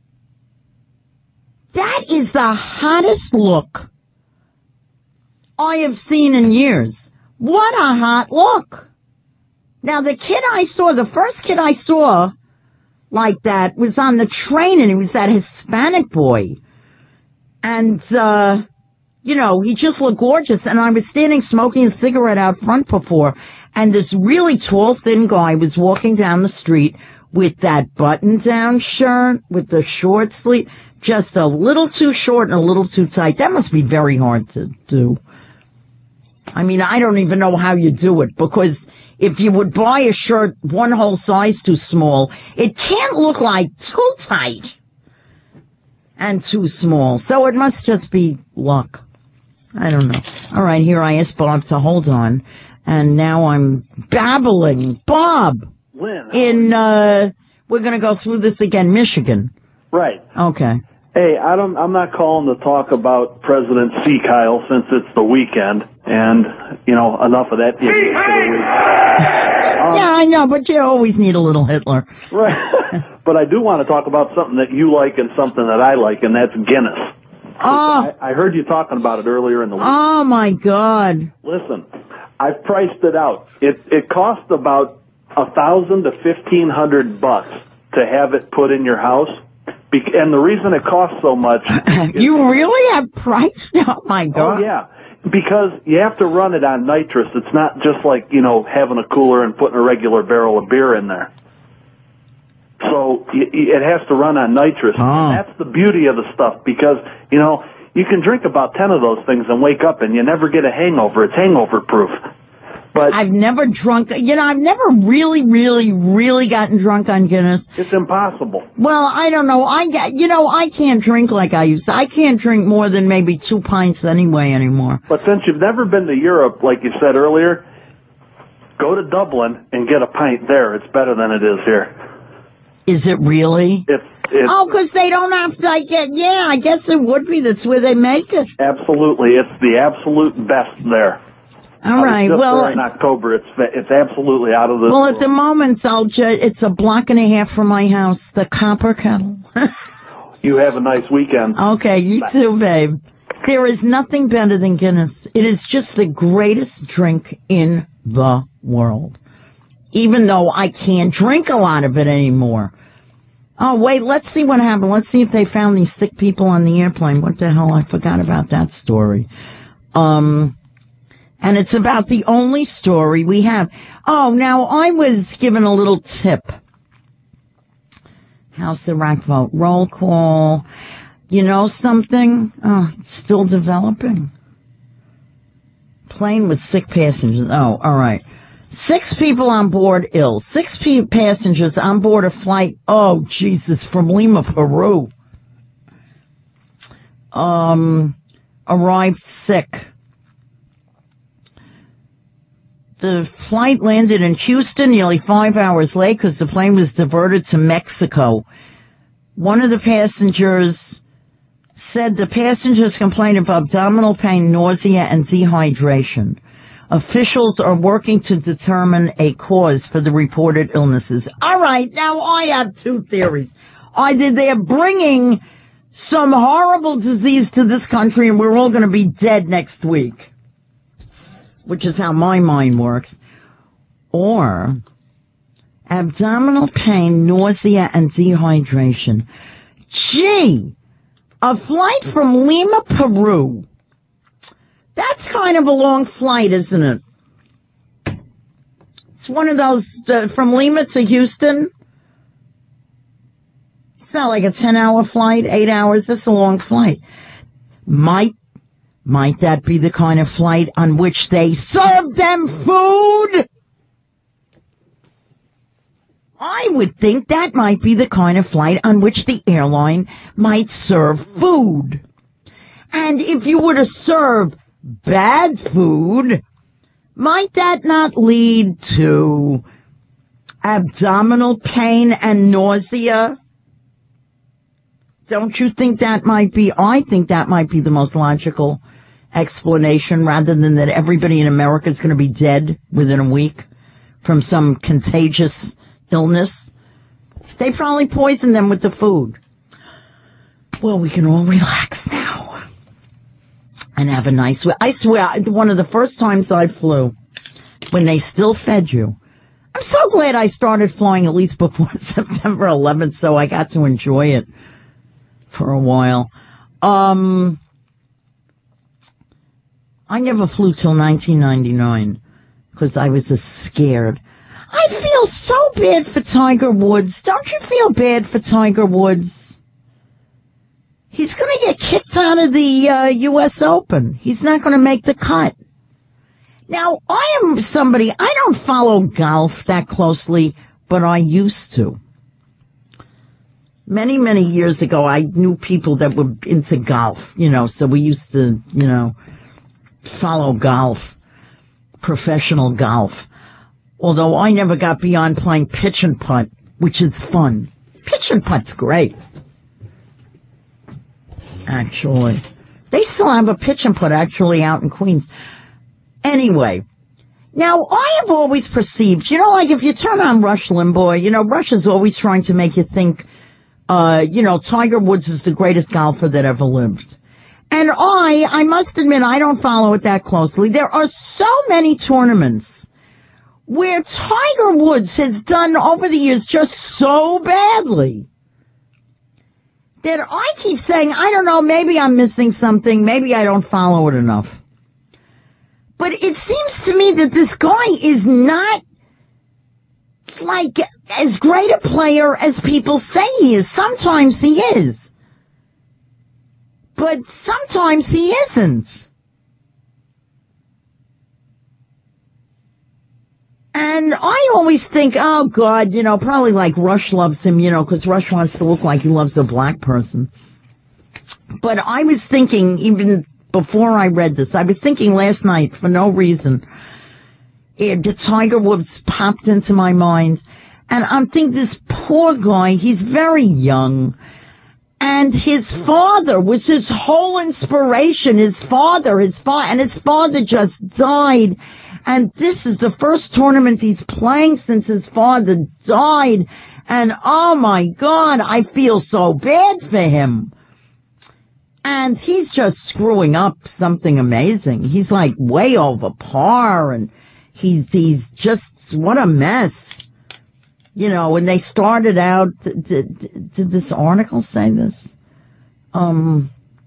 That is the hottest look I have seen in years. What a hot look. Now, the kid I saw, the first kid I saw like that was on the train, and he was that Hispanic boy. And, uh, you know, he just looked gorgeous. And I was standing smoking a cigarette out front before, and this really tall, thin guy was walking down the street with that button-down shirt, with the short sleeve, just a little too short and a little too tight. That must be very hard to do. I mean, I don't even know how you do it, because if you would buy a shirt one whole size too small, it can't look like too tight and too small. So it must just be luck. I don't know. All right, here I asked Bob to hold on, and now I'm babbling. Bob, Lynn, in, uh, we're going to go through this again, Michigan. Right. Okay. Hey, I don't, I'm not calling to talk about President C. Kyle since it's the weekend, and, you know, enough of that. um, yeah, I know, but you always need a little Hitler. Right. But I do want to talk about something that you like and something that I like, and that's Guinness. Oh. I, I heard you talking about it earlier in the week. Oh, my God. Listen, I've priced it out. It, it costs about a thousand to fifteen hundred bucks to have it put in your house. And the reason it costs so much... You really have priced? Oh, my God. Oh, yeah. Because you have to run it on nitrous. It's not just like, you know, having a cooler and putting a regular barrel of beer in there. So it has to run on nitrous. Oh. And that's the beauty of the stuff, because, you know, you can drink about ten of those things and wake up and you never get a hangover. It's hangover proof. But I've never drunk, you know, I've never really, really, really gotten drunk on Guinness. It's impossible. Well, I don't know. I get, you know, I can't drink like I used to. I can't drink more than maybe two pints anyway anymore. But since you've never been to Europe, like you said earlier, go to Dublin and get a pint there. It's better than it is here. Is it really? It's, it's oh, because they don't have to, I get, yeah, I guess it would be. That's where they make it. Absolutely. It's the absolute best there. All right. Just well, in October, it's it's absolutely out of this. Well, world. at the moment, I'll ju- it's a block and a half from my house. The Copper Kettle. You have a nice weekend. Okay, you Bye. Too, babe. There is nothing better than Guinness. It is just the greatest drink in the world. Even though I can't drink a lot of it anymore. Oh, wait, let's see what happened. Let's see if they found these sick people on the airplane. What the hell? I forgot about that story. Um... And it's about the only story we have. Oh, now I was given a little tip. House of Rock vote. Roll call. You know something? Oh, it's still developing. Plane with sick passengers. Oh, all right. Six people on board ill. Six pe- passengers on board a flight. Oh, Jesus, from Lima, Peru. Um, arrived sick. The flight landed in Houston nearly five hours late because the plane was diverted to Mexico. One of the passengers said the passengers complained of abdominal pain, nausea, and dehydration. Officials are working to determine a cause for the reported illnesses. All right, now I have two theories. Either they're bringing some horrible disease to this country and we're all going to be dead next week. which is how my mind works, or abdominal pain, nausea, and dehydration. Gee, a flight from Lima, Peru. That's kind of a long flight, isn't it? It's one of those, uh, from Lima to Houston. It's not like a ten-hour flight, eight hours. That's a long flight. Might, might that be the kind of flight on which they serve them food? I would think that might be the kind of flight on which the airline might serve food. And if you were to serve bad food, might that not lead to abdominal pain and nausea? Don't you think that might be, I think that might be the most logical explanation, rather than that everybody in America is going to be dead within a week from some contagious illness. They probably poisoned them with the food. Well, we can all relax now and have a nice, I swear, one of the first times I flew, when they still fed you, I'm so glad I started flying at least before September eleventh, so I got to enjoy it for a while. Um, I never flew till nineteen ninety-nine because I was just scared. I feel so bad for Tiger Woods. Don't you feel bad for Tiger Woods? He's going to get kicked out of the uh, U S Open. He's not going to make the cut. Now, I am somebody, I don't follow golf that closely, but I used to. Many, many years ago, I knew people that were into golf, you know, so we used to, you know, follow golf, professional golf. Although I never got beyond playing pitch and putt, which is fun. Pitch and putt's great. Actually. They still have a pitch and putt actually out in Queens. Anyway. Now, I have always perceived, you know, like if you turn on Rush Limbaugh, you know, Rush is always trying to make you think, uh, you know, Tiger Woods is the greatest golfer that ever lived. And I, I must admit, I don't follow it that closely. There are so many tournaments where Tiger Woods has done over the years just so badly that I keep saying, I don't know, maybe I'm missing something, maybe I don't follow it enough. But it seems to me that this guy is not like as great a player as people say he is. Sometimes he is. But sometimes he isn't. And I always think, oh, God, you know, probably like Rush loves him, you know, because Rush wants to look like he loves a black person. But I was thinking, even before I read this, I was thinking last night, for no reason, it, the Tiger Woods popped into my mind. And I'm thinking, this poor guy, he's very young. And his father was his whole inspiration, his father, his father, and his father just died. And this is the first tournament he's playing since his father died. And oh my God, I feel so bad for him. And he's just screwing up something amazing. He's like way over par, and he's, he's just, what a mess. You know, when they started out, did, did this article say this? Um,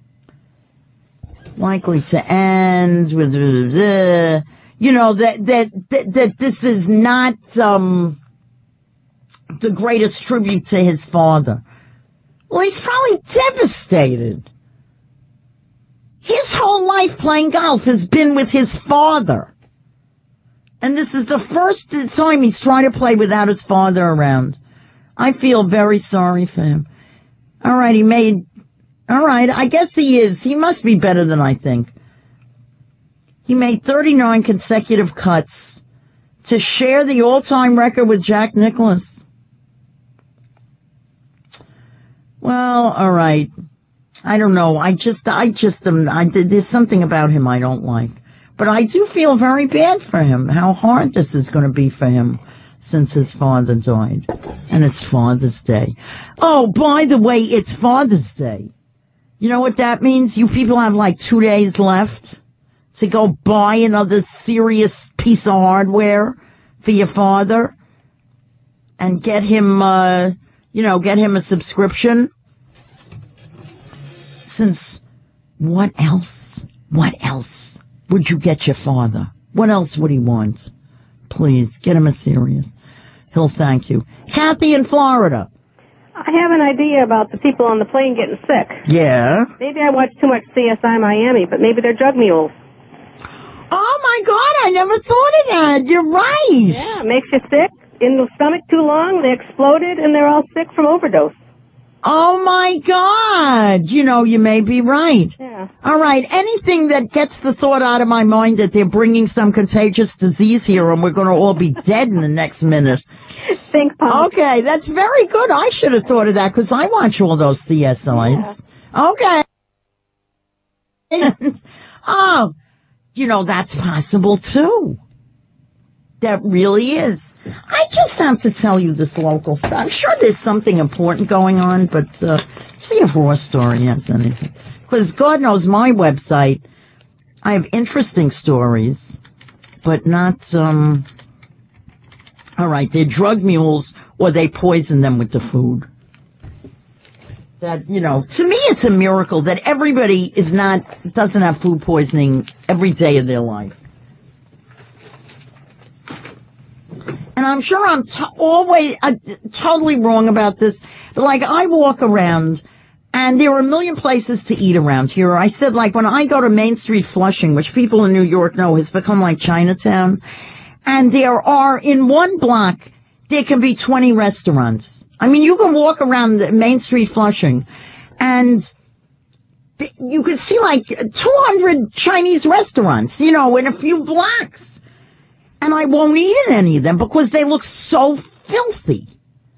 likely to end with, uh, you know, that, that, that, that this is not, um, the greatest tribute to his father. Well, he's probably devastated. His whole life playing golf has been with his father. And this is the first time he's trying to play without his father around. I feel very sorry for him. All right, he made, all right, I guess he is. He must be better than I think. He made thirty-nine consecutive cuts to share the all-time record with Jack Nicklaus. Well, all right. I don't know. I just, I just am, I, there's something about him I don't like. But I do feel very bad for him, how hard this is going to be for him since his father died. And it's Father's Day. Oh, by the way, it's Father's Day. You know what that means? You people have like two days left to go buy another serious piece of hardware for your father and get him, uh, you know, get him a subscription? Since what else, what else would you get your father? What else would he want? Please, get him a Sirius. He'll thank you. Kathy in Florida. I have an idea about the people on the plane getting sick. Yeah? Maybe I watch too much C S I Miami, but maybe they're drug mules. Oh, my God, I never thought of that. You're right. Yeah, it makes you sick. In the stomach too long, they exploded, and they're all sick from overdose. Oh, my God. You know, you may be right. Yeah. All right, anything that gets the thought out of my mind that they're bringing some contagious disease here and we're going to all be dead in the next minute. Think positive. Okay, that's very good. I should have thought of that because I watch all those C S Is. Yeah. Okay. Oh, you know, that's possible too. That really is. I just have to tell you this local stuff. I'm sure there's something important going on, but uh, see if Raw Story has anything. Because God knows my website, I have interesting stories, but not, um, all right, they're drug mules or they poison them with the food. That, you know, to me it's a miracle that everybody is not, doesn't have food poisoning every day of their life. And I'm sure I'm t- always uh, totally wrong about this. But like, I walk around, and there are a million places to eat around here. I said, like, when I go to Main Street Flushing, which people in New York know has become like Chinatown, and there are, in one block, there can be twenty restaurants. I mean, you can walk around the Main Street Flushing, and th- you can see, like, two hundred Chinese restaurants, you know, in a few blocks. And I won't eat at any of them because they look so filthy.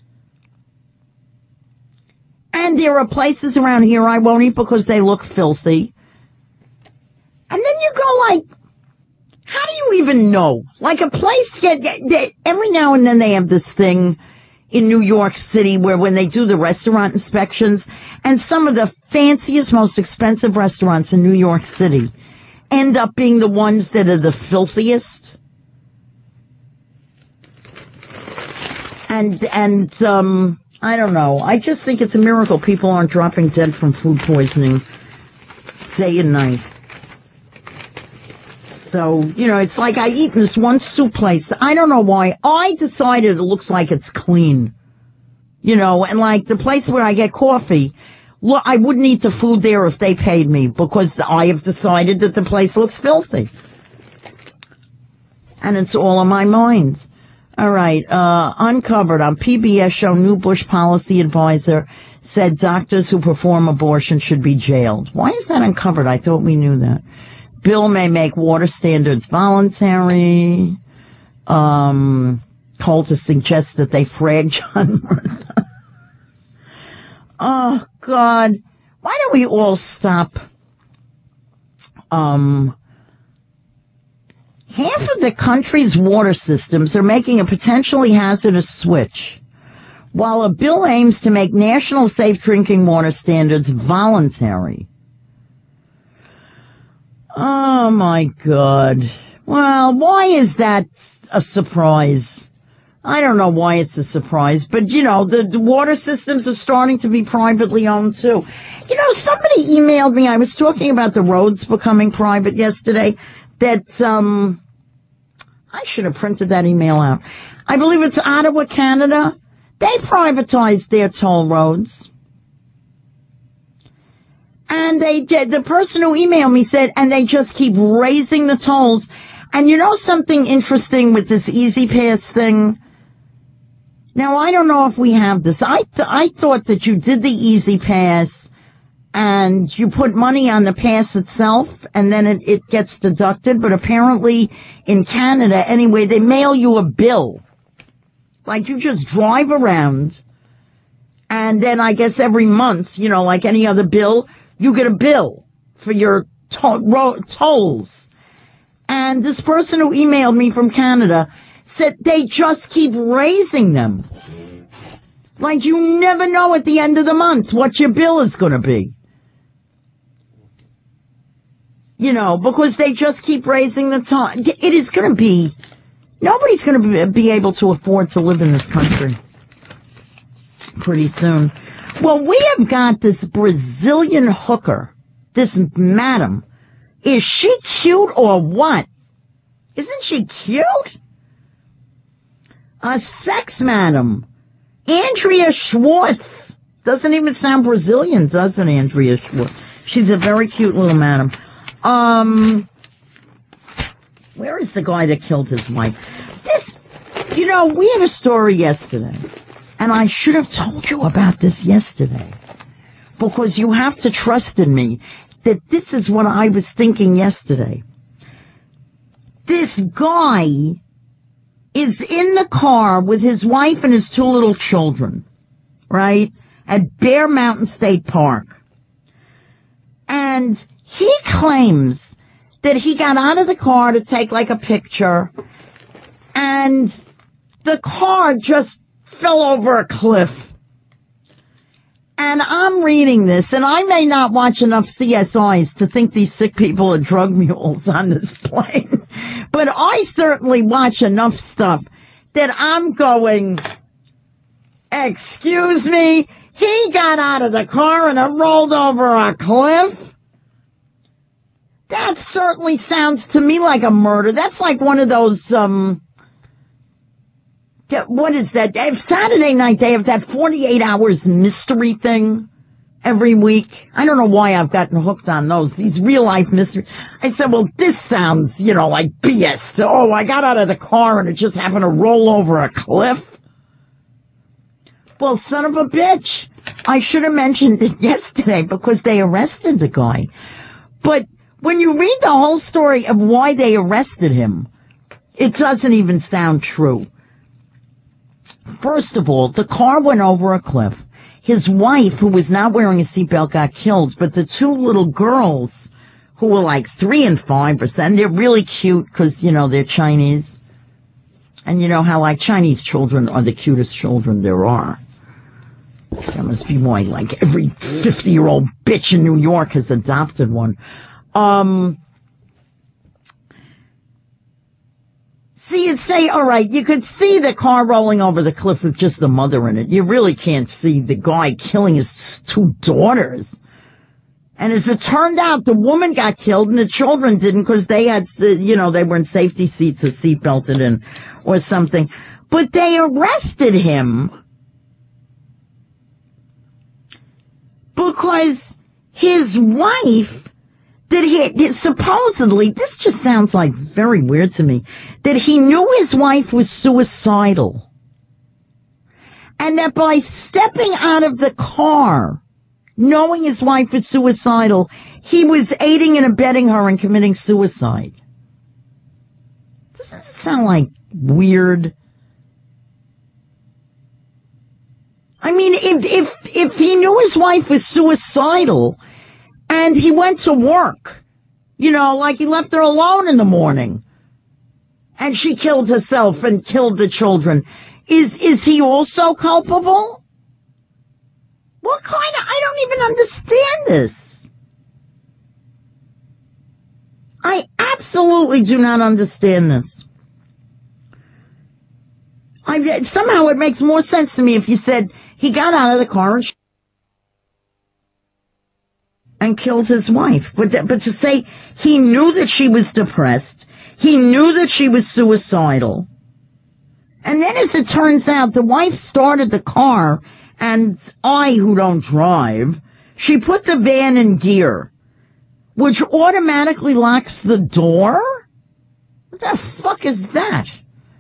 And there are places around here I won't eat because they look filthy. And then you go like, how do you even know? Like a place, get, get, every now and then they have this thing in New York City where when they do the restaurant inspections, and some of the fanciest, most expensive restaurants in New York City end up being the ones that are the filthiest. And, and, um, I don't know. I just think it's a miracle people aren't dropping dead from food poisoning day and night. So, you know, it's like I eat in this one soup place. I don't know why. I decided it looks like it's clean. You know, and like the place where I get coffee, look, I wouldn't eat the food there if they paid me because I have decided that the place looks filthy. And it's all on my mind. All right, uh, Uncovered on P B S show, new Bush policy advisor said doctors who perform abortion should be jailed. Why is that uncovered? I thought we knew that. Bill may make water standards voluntary. Um, told to suggest that they frag John Murtha. Oh, God. Why don't we all stop, um... Half of the country's water systems are making a potentially hazardous switch, while a bill aims to make national safe drinking water standards voluntary. Oh, my God. Well, why is that a surprise? I don't know why it's a surprise, but, you know, the, the water systems are starting to be privately owned, too. You know, somebody emailed me. I was talking about the roads becoming private yesterday, that, um... I should have printed that email out. I believe it's Ottawa, Canada. They privatized their toll roads. And they did, the person who emailed me said, and they just keep raising the tolls. And you know something interesting with this Easy Pass thing? Now, I don't know if we have this. I, th- I thought that you did the Easy Pass and you put money on the pass itself, and then it, it gets deducted. But apparently in Canada, anyway, they mail you a bill. Like you just drive around, and then I guess every month, you know, like any other bill, you get a bill for your to- ro- tolls. And this person who emailed me from Canada said they just keep raising them. Like you never know at the end of the month what your bill is going to be. You know, because they just keep raising the tone. It is going to be, nobody's going to be able to afford to live in this country pretty soon. Well, we have got this Brazilian hooker, this madam. Is she cute or what? Isn't she cute? A sex madam. Andrea Schwartz. Doesn't even sound Brazilian, does it, Andrea Schwartz? She's a very cute little madam. Um, where is the guy that killed his wife? This, you know, we had a story yesterday, and I should have told you about this yesterday, because you have to trust in me that this is what I was thinking yesterday. This guy is in the car with his wife and his two little children, right, at Bear Mountain State Park. And he claims that he got out of the car to take like a picture, and the car just fell over a cliff. And I'm reading this, and I may not watch enough C S Is to think these sick people are drug mules on this plane, but I certainly watch enough stuff that I'm going, excuse me, he got out of the car and it rolled over a cliff? That certainly sounds to me like a murder. That's like one of those, um, what is that? Saturday night, they have that forty-eight hours mystery thing every week. I don't know why I've gotten hooked on those, these real-life mysteries. I said, well, this sounds, you know, like B S. Oh, I got out of the car and it just happened to roll over a cliff. Well, son of a bitch. I should have mentioned it yesterday because they arrested the guy. But when you read the whole story of why they arrested him, it doesn't even sound true. First of all, the car went over a cliff. His wife, who was not wearing a seatbelt, got killed, but the two little girls, who were like three and five percent, they're really cute because, you know, they're Chinese. And you know how, like, Chinese children are the cutest children there are. There must be more, like, every fifty-year-old bitch in New York has adopted one. Um, see, you'd say, all right, you could see the car rolling over the cliff with just the mother in it. You really can't see the guy killing his two daughters. And as it turned out, the woman got killed and the children didn't because they had, you know, they were in safety seats or seatbelted in or something. But they arrested him because his wife, that he, supposedly, this just sounds like very weird to me, that he knew his wife was suicidal. And that by stepping out of the car, knowing his wife was suicidal, he was aiding and abetting her in committing suicide. Doesn't it sound like weird? I mean, if, if, if he knew his wife was suicidal and he went to work, you know, like he left her alone in the morning and she killed herself and killed the children, is, is he also culpable? What kind of, I don't even understand this. I absolutely do not understand this. I, somehow it makes more sense to me if you said he got out of the car and, and killed his wife. But, th- but to say he knew that she was depressed, he knew that she was suicidal, and then as it turns out, the wife started the car, and I, who don't drive, she put the van in gear, which automatically locks the door? What the fuck is that?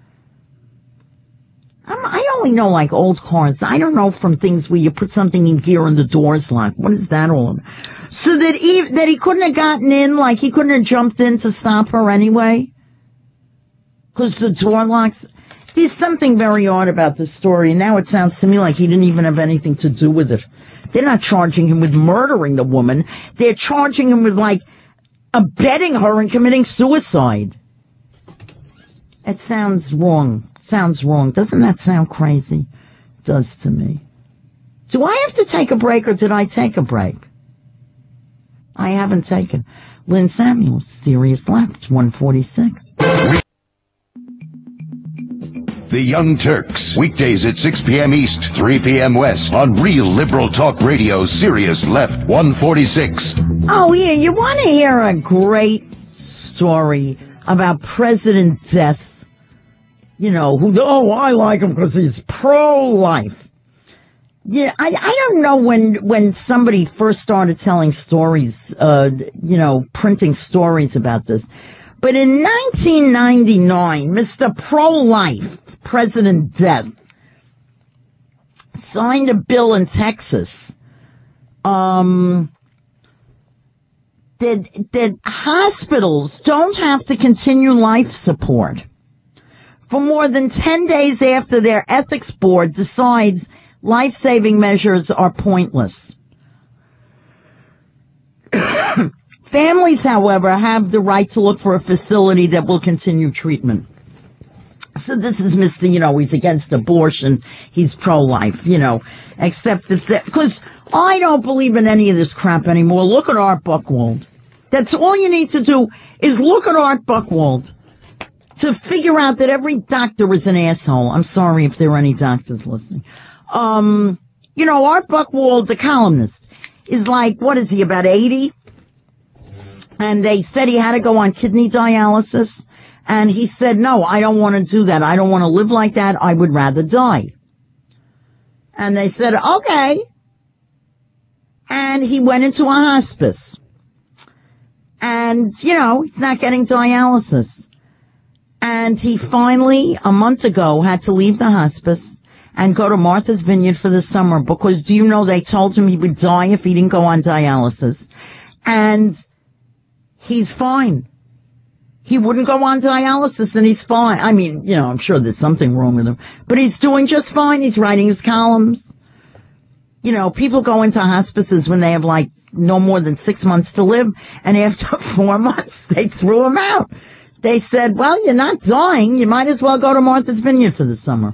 I'm, I only know, like, old cars. I don't know from things where you put something in gear and the door's locked. What is that all about? So that he, that he couldn't have gotten in, like, he couldn't have jumped in to stop her anyway? Because the door locks? There's something very odd about this story, and now it sounds to me like he didn't even have anything to do with it. They're not charging him with murdering the woman. They're charging him with, like, abetting her and committing suicide. It sounds wrong. Sounds wrong. Doesn't that sound crazy? It does to me. Do I have to take a break, or did I take a break? I haven't taken. Lynn Samuels, Sirius Left, one forty-six. The Young Turks, weekdays at six p.m. East, three p.m. West, on Real Liberal Talk Radio, Sirius Left, one forty-six. Oh, yeah, you want to hear a great story about President Death? You know, who, oh, I like him because he's pro-life. Yeah, I, I don't know when, when somebody first started telling stories, uh, you know, printing stories about this. But in nineteen ninety-nine, Mister Pro-Life, President Death, signed a bill in Texas, um, that, that hospitals don't have to continue life support for more than ten days after their ethics board decides life-saving measures are pointless. Families, however, have the right to look for a facility that will continue treatment. So this is Mister, you know, he's against abortion, he's pro-life, you know, except because I don't believe in any of this crap anymore. Look at Art Buchwald. That's all you need to do is look at Art Buchwald to figure out that every doctor is an asshole. I'm sorry if there are any doctors listening. Um, you know, Art Buchwald, the columnist, is like, what is he, about eighty? And they said he had to go on kidney dialysis. And he said, no, I don't want to do that. I don't want to live like that. I would rather die. And they said, okay. And he went into a hospice. And, you know, he's not getting dialysis. And he finally, a month ago, had to leave the hospice and go to Martha's Vineyard for the summer because, do you know, they told him he would die if he didn't go on dialysis. And he's fine. He wouldn't go on dialysis and he's fine. I mean, you know, I'm sure there's something wrong with him, but he's doing just fine. He's writing his columns. You know, people go into hospices when they have like no more than six months to live, and after four months, they threw him out. They said, well, you're not dying. You might as well go to Martha's Vineyard for the summer.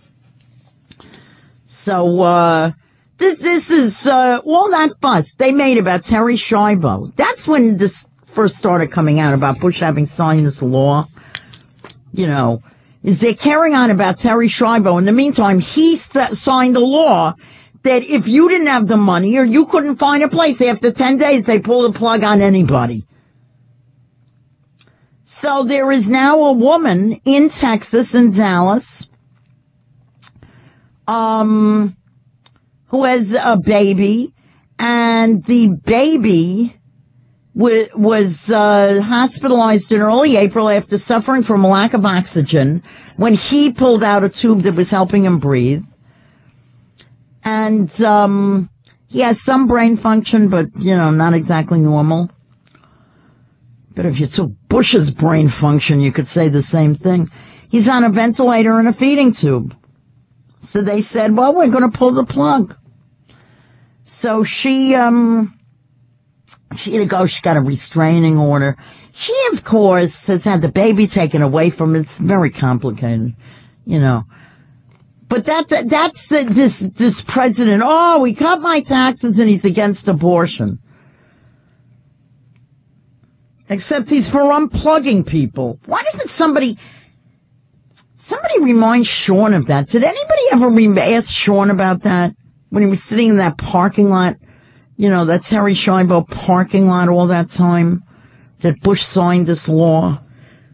So, uh, this, this is, uh, all that fuss they made about Terry Schiavo. That's when this first started coming out about Bush having signed this law. You know, is they're carrying on about Terry Schiavo. In the meantime, he st- signed a law that if you didn't have the money or you couldn't find a place after ten days, they pull the plug on anybody. So there is now a woman in Texas, in Dallas, um, who has a baby, and the baby w- was uh, hospitalized in early April after suffering from a lack of oxygen when he pulled out a tube that was helping him breathe. And um, he has some brain function, but, you know, not exactly normal. But if you took Bush's brain function, you could say the same thing. He's on a ventilator and a feeding tube. So they said, well, we're going to pull the plug. So she, um, she had to go, she got a restraining order. She, of course, has had the baby taken away from her. It's very complicated, you know. But that, that that's the, this, this president, oh, he cut my taxes and he's against abortion. Except he's for unplugging people. Why doesn't somebody, somebody remind Sean of that? Did anybody ever re- ask Sean about that? When he was sitting in that parking lot, you know, that Terry Schiavo parking lot all that time, that Bush signed this law.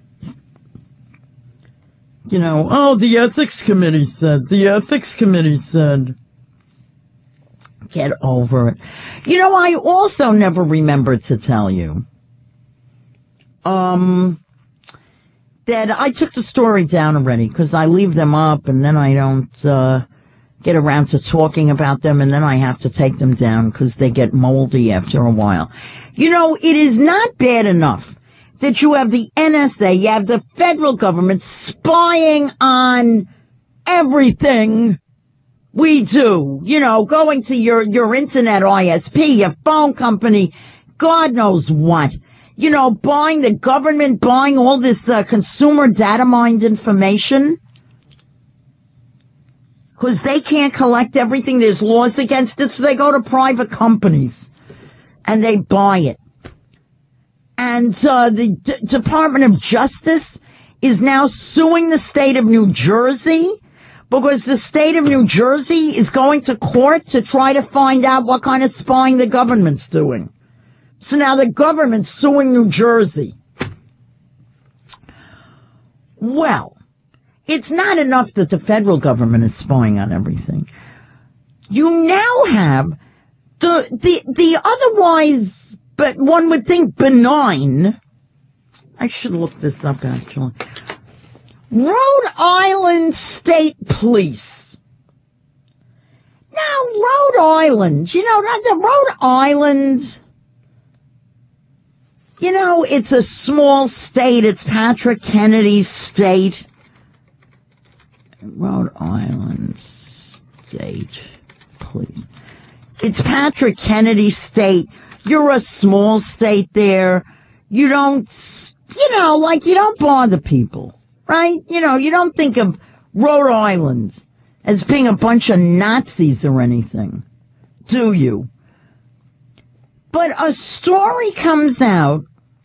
You know, oh, the ethics committee said, the ethics committee said. Get over it. You know, I also never remembered to tell you, um, that I took the story down already, because I leave them up and then I don't, uh, get around to talking about them, and then I have to take them down because they get moldy after a while. You know, it is not bad enough that you have the N S A, you have the federal government spying on everything we do. You know, going to your, your internet I S P, your phone company, God knows what. You know, buying the government, buying all this uh, consumer data mined information. Because they can't collect everything. There's laws against it, so they go to private companies. and they buy it. And uh, the D- Department of Justice is now suing the state of New Jersey because the state of New Jersey is going to court to try to find out what kind of spying the government's doing. So now the government's suing New Jersey. Well, it's not enough that the federal government is spying on everything. You now have the the the otherwise, but one would think benign. I should look this up actually. Rhode Island State Police. Now, Rhode Island, you know, the Rhode Island, you know, it's a small state. It's Patrick Kennedy's state. Rhode Island State Police. It's Patrick Kennedy's state. You're a small state there. You don't, you know, like, you don't bother people, right? You know, you don't think of Rhode Island as being a bunch of Nazis or anything, do you? But a story comes out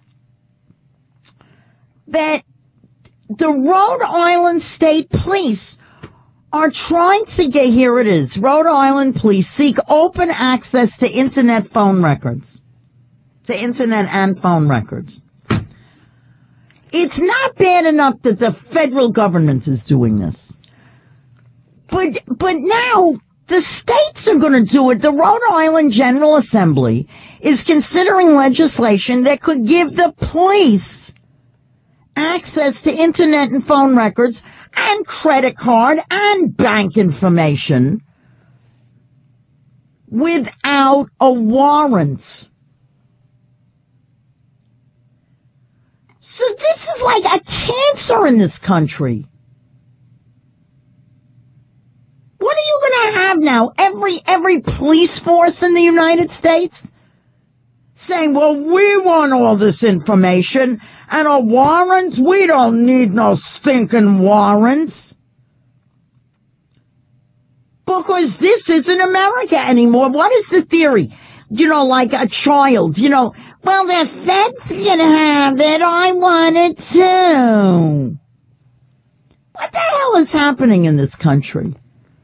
that the Rhode Island State Police are trying to get, here it is, Rhode Island Police seek open access to Internet phone records. To Internet and phone records. It's not bad enough that the federal government is doing this. But, but now the states are going to do it. The Rhode Island General Assembly is considering legislation that could give the police access to Internet and phone records and credit card and bank information without a warrant. So this is like a cancer in this country. What are you going to have now? Every, every police force in the United States saying, well, we want all this information and a warrant? We don't need no stinking warrants. Because this isn't America anymore. What is the theory? You know, like a child, you know, well, the feds can have it. I want it too. What the hell is happening in this country?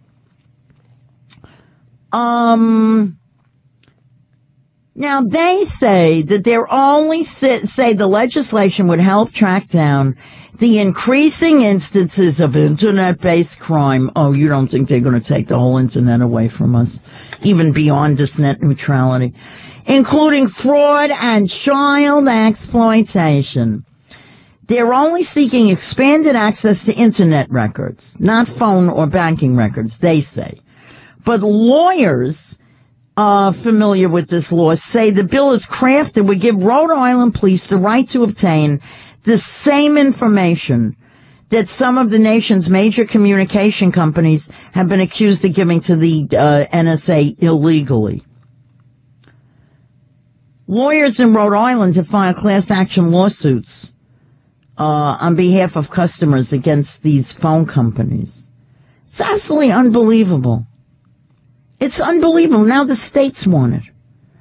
Um, now they say that they're only say the legislation would help track down the increasing instances of Internet-based crime. Oh, you don't think they're going to take the whole Internet away from us, even beyond this net neutrality, including fraud and child exploitation. They're only seeking expanded access to Internet records, not phone or banking records, they say. But lawyers uh, familiar with this law say the bill is crafted would give Rhode Island police the right to obtain the same information that some of the nation's major communication companies have been accused of giving to the uh, N S A illegally. Lawyers in Rhode Island have filed class action lawsuits uh, on behalf of customers against these phone companies. It's absolutely unbelievable. It's unbelievable. Now the states want it.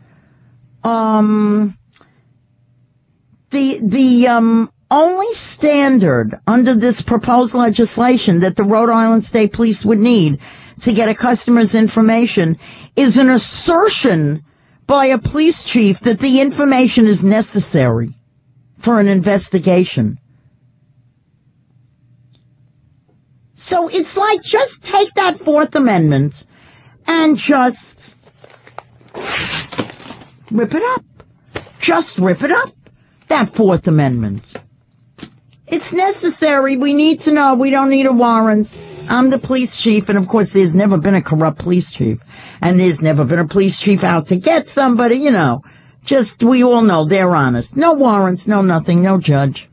Um, the, the, um, only standard under this proposed legislation that the Rhode Island State Police would need to get a customer's information is an assertion by a police chief that the information is necessary for an investigation. So it's like, just take that Fourth Amendment and just rip it up. Just rip it up, that Fourth Amendment. It's necessary. We need to know. We don't need a warrant. I'm the police chief, and of course there's never been a corrupt police chief. And there's never been a police chief out to get somebody, you know. Just, we all know they're honest. No warrants, no nothing, no judge.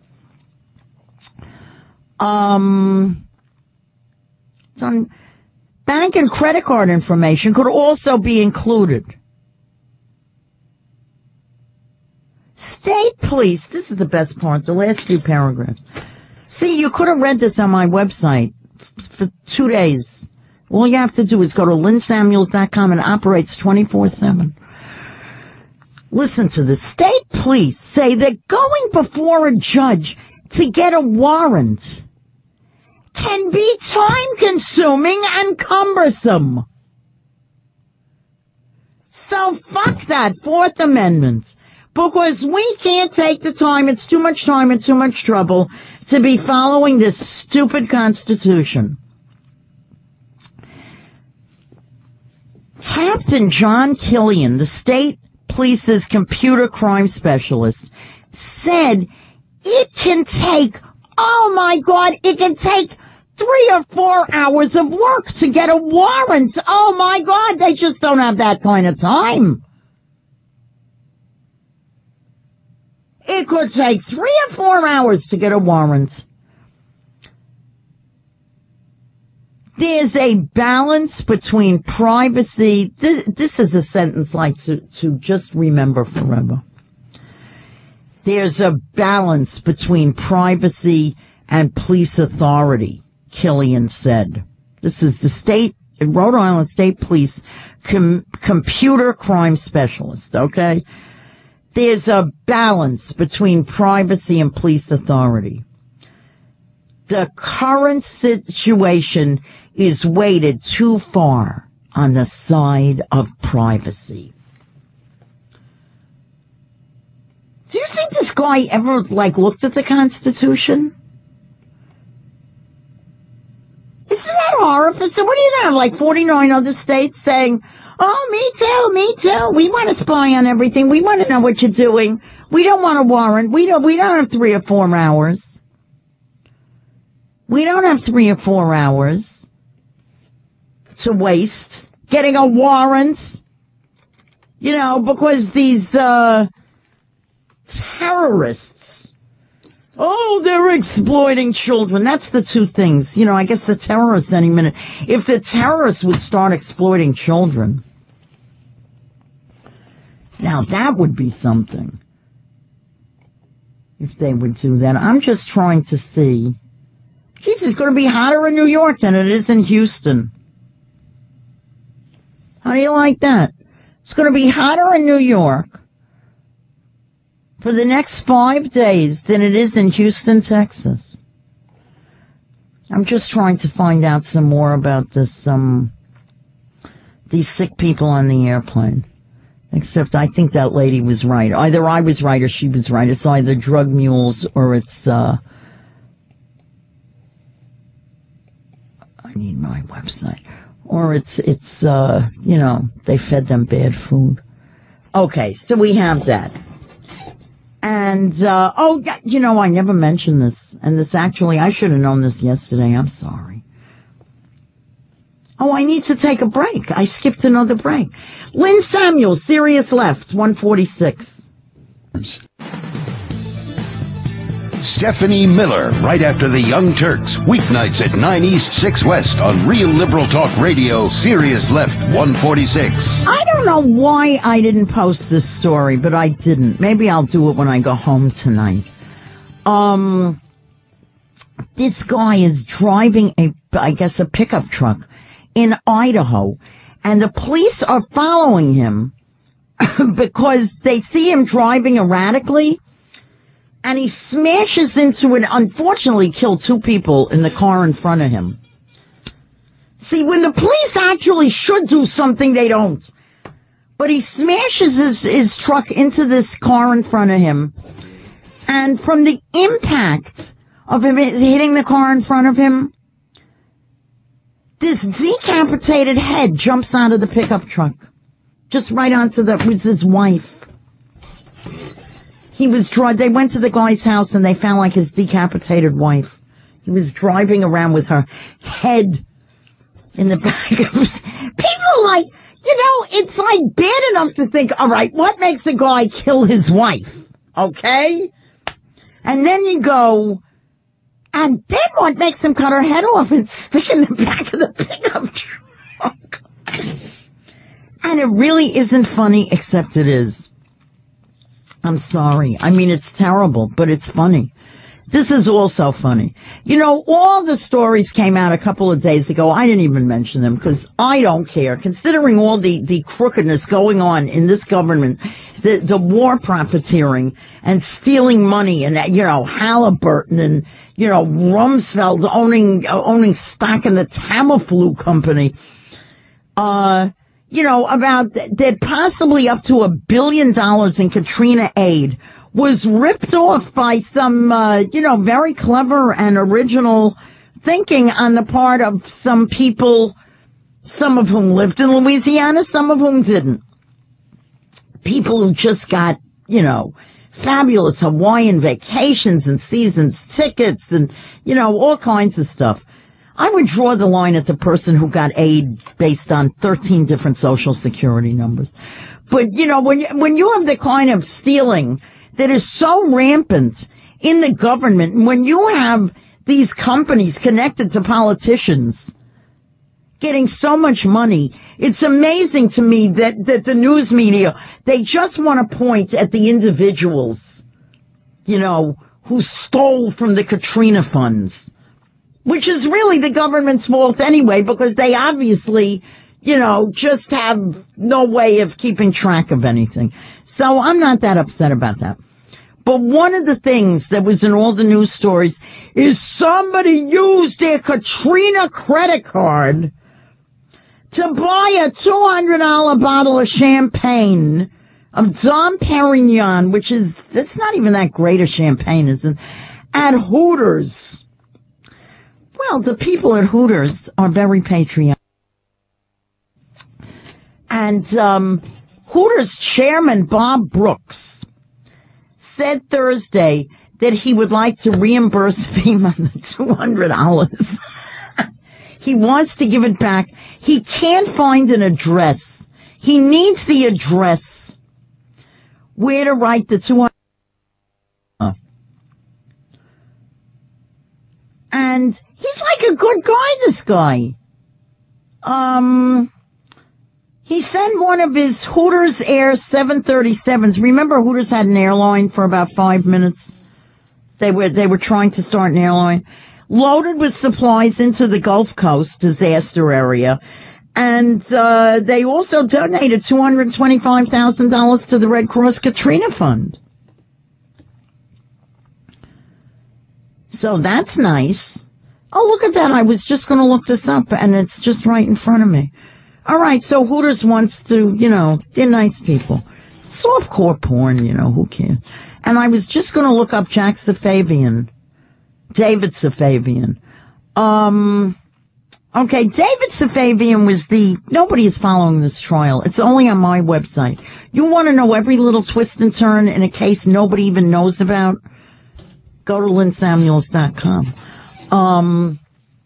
Um, so bank and credit card information could also be included. State police, this is the best part, the last few paragraphs. See, you could have read this on my website f- for two days. All you have to do is go to lynn samuels dot com and it operates twenty-four seven. Listen to this. State police say they're going before a judge to get a warrant can be time-consuming and cumbersome. So fuck that Fourth Amendment. Because we can't take the time, it's too much time and too much trouble to be following this stupid Constitution. Captain John Killian, the state police's computer crime specialist, said it can take, oh my God, it can take three or four hours of work to get a warrant. Oh my God, they just don't have that kind of time. It could take three or four hours to get a warrant. There's a balance between privacy. This, this is a sentence like to, to just remember forever. There's a balance between privacy and police authority, Killian said. This is the state, Rhode Island State Police com, computer crime specialist, okay? There's a balance between privacy and police authority. The current situation is weighted too far on the side of privacy. Do you think this guy ever, like, looked at the Constitution? Isn't that horrible? So what do you have, like forty-nine other states saying, oh, me too, me too. We want to spy on everything. We want to know what you're doing. We don't want a warrant. We don't, we don't have three or four hours. We don't have three or four hours to waste getting a warrant. You know, because these, uh, terrorists, oh, they're exploiting children. That's the two things. You know, I guess the terrorists any minute. If the terrorists would start exploiting children, now that would be something. If they would do that. I'm just trying to see. Geez, it's going to be hotter in New York than it is in Houston. How do you like that? It's going to be hotter in New York for the next five days than it is in Houston, Texas. I'm just trying to find out some more about this, um, these sick people on the airplane. Except I think that lady was right. Either I was right or she was right. It's either drug mules or it's, uh, I need my website. Or it's, it's, uh, you know, they fed them bad food. Okay, so we have that. And, uh, oh, you know, I never mentioned this. And this actually, I should have known this yesterday. I'm sorry. Oh, I need to take a break. I skipped another break. Lynn Samuels, Sirius Left, one forty-six. Stephanie Miller, right after the Young Turks, weeknights at nine East, six West on Real Liberal Talk Radio, Sirius Left, one forty-six. I don't know why I didn't post this story, but I didn't. Maybe I'll do it when I go home tonight. Um, this guy is driving a, I guess, a pickup truck in Idaho, and the police are following him because they see him driving erratically. And he smashes into it, unfortunately killed two people in the car in front of him. See, when the police actually should do something, they don't. But he smashes his, his truck into this car in front of him. And from the impact of him hitting the car in front of him, this decapitated head jumps out of the pickup truck. Just right onto the, it was his wife. He was dri- they went to the guy's house and they found like his decapitated wife. He was driving around with her head in the back of his... People like, you know, it's like bad enough to think, all right, what makes a guy kill his wife? Okay? And then you go, and then what makes him cut her head off and stick in the back of the pickup truck? And it really isn't funny, except it is. I'm sorry. I mean, it's terrible, but it's funny. This is also funny. You know, all the stories came out a couple of days ago. I didn't even mention them because I don't care. Considering all the, the crookedness going on in this government, the, the war profiteering and stealing money, and, you know, Halliburton and, you know, Rumsfeld owning, uh, owning stock in the Tamiflu company. Uh, you know, about that possibly up to a billion dollars in Katrina aid was ripped off by some, uh, you know, very clever and original thinking on the part of some people, some of whom lived in Louisiana, some of whom didn't. People who just got, you know, fabulous Hawaiian vacations and seasons tickets and, you know, all kinds of stuff. I would draw the line at the person who got aid based on thirteen different social security numbers. But, you know, when you, when you have the kind of stealing that is so rampant in the government, and when you have these companies connected to politicians getting so much money, it's amazing to me that, that the news media, they just want to point at the individuals, you know, who stole from the Katrina funds, which is really the government's fault anyway, because they obviously, you know, just have no way of keeping track of anything. So I'm not that upset about that. But one of the things that was in all the news stories is somebody used their Katrina credit card to buy a two hundred dollars bottle of champagne, of Dom Perignon, which is, it's not even that great a champagne, is it? At Hooters. Well, the people at Hooters are very patriotic. And, um, Hooters chairman Bob Brooks said Thursday that he would like to reimburse FEMA the two hundred dollars. He wants to give it back. He can't find an address. He needs the address where to write the two hundred dollars. And he's like a good guy, this guy. Um... He sent one of his Hooters Air seven thirty-sevens. Remember, Hooters had an airline for about five minutes. They were they were trying to start an airline, loaded with supplies into the Gulf Coast disaster area, and uh, they also donated two hundred twenty-five thousand dollars to the Red Cross Katrina Fund. So that's nice. Oh, look at that! I was just going to look this up, and it's just right in front of me. All right, so Hooters wants to, you know, they're nice people. Softcore porn, you know, who cares? And I was just going to look up Jack Safavian, David Safavian. Um, okay, David Safavian was the, nobody is following this trial. It's only on my website. You want to know every little twist and turn in a case nobody even knows about? Go to lynn samuels dot com. Um...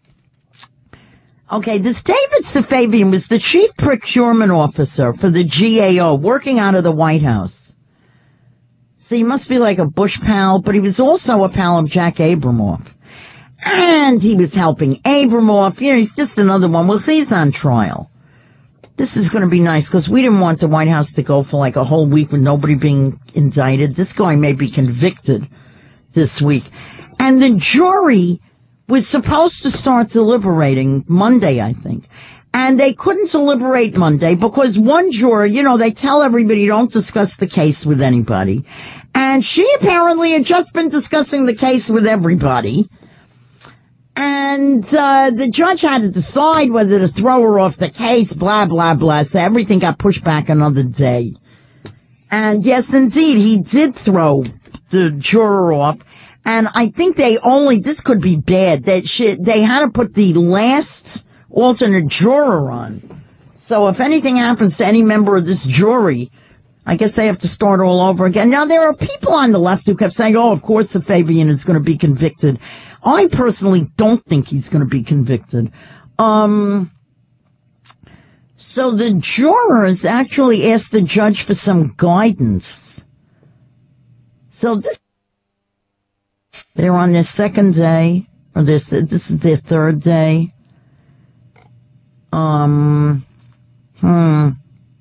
Okay, this David Safavian was the chief procurement officer for the G A O, working out of the White House. So he must be like a Bush pal, but he was also a pal of Jack Abramoff. And he was helping Abramoff. You know, he's just another one. Well, he's on trial. This is going to be nice, because we didn't want the White House to go for like a whole week with nobody being indicted. This guy may be convicted this week. And the jury was supposed to start deliberating Monday, I think. And they couldn't deliberate Monday because one juror, you know, they tell everybody don't discuss the case with anybody. And she apparently had just been discussing the case with everybody. And uh the judge had to decide whether to throw her off the case, blah, blah, blah. So everything got pushed back another day. And yes, indeed, he did throw the juror off. And I think they only, this could be bad, that she, they had to put the last alternate juror on. So if anything happens to any member of this jury, I guess they have to start all over again. Now, there are people on the left who kept saying, oh, of course Safavian is going to be convicted. I personally don't think he's going to be convicted. Um, so the jurors actually asked the judge for some guidance. So this, they're on their second day, or this, this is their third day. Um, hmm.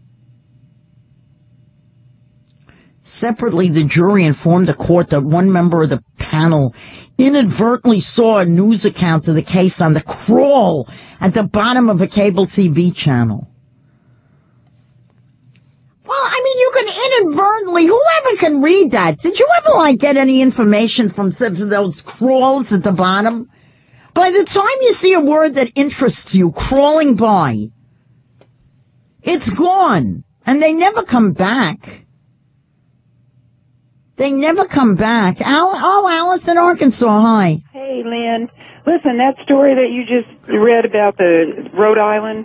Separately, the jury informed the court that one member of the panel inadvertently saw a news account of the case on the crawl at the bottom of a cable T V channel. Well, I mean, you can inadvertently, whoever can read that, did you ever, like, get any information from those crawls at the bottom? By the time you see a word that interests you crawling by, it's gone. And they never come back. They never come back. Al- oh, Alice in Arkansas, hi. Hey, Lynn. Listen, that story that you just read about the Rhode Island,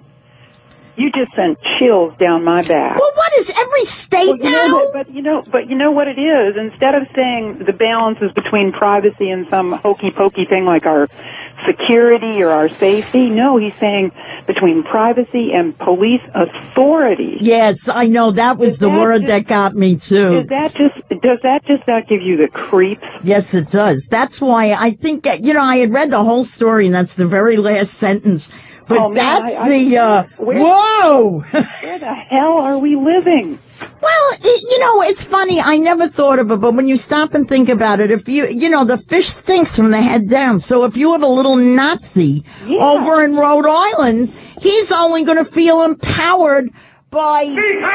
you just sent chills down my back. Well, what is every state well, you now? Know, but, but you know, but you know what it is. Instead of saying the balance is between privacy and some hokey pokey thing like our security or our safety, no, he's saying between privacy and police authority. Yes, I know that was does the that word just, that got me too. Does that just does that just not give you the creeps? Yes, it does. That's why I think that, you know, I had read the whole story, and that's the very last sentence. But oh, man, that's I, I, the, uh, where, whoa! Where the hell are we living? Well, it, you know, it's funny. I never thought of it, but when you stop and think about it, if you, you know, the fish stinks from the head down. So if you have a little Nazi yeah. over in Rhode Island, he's only going to feel empowered by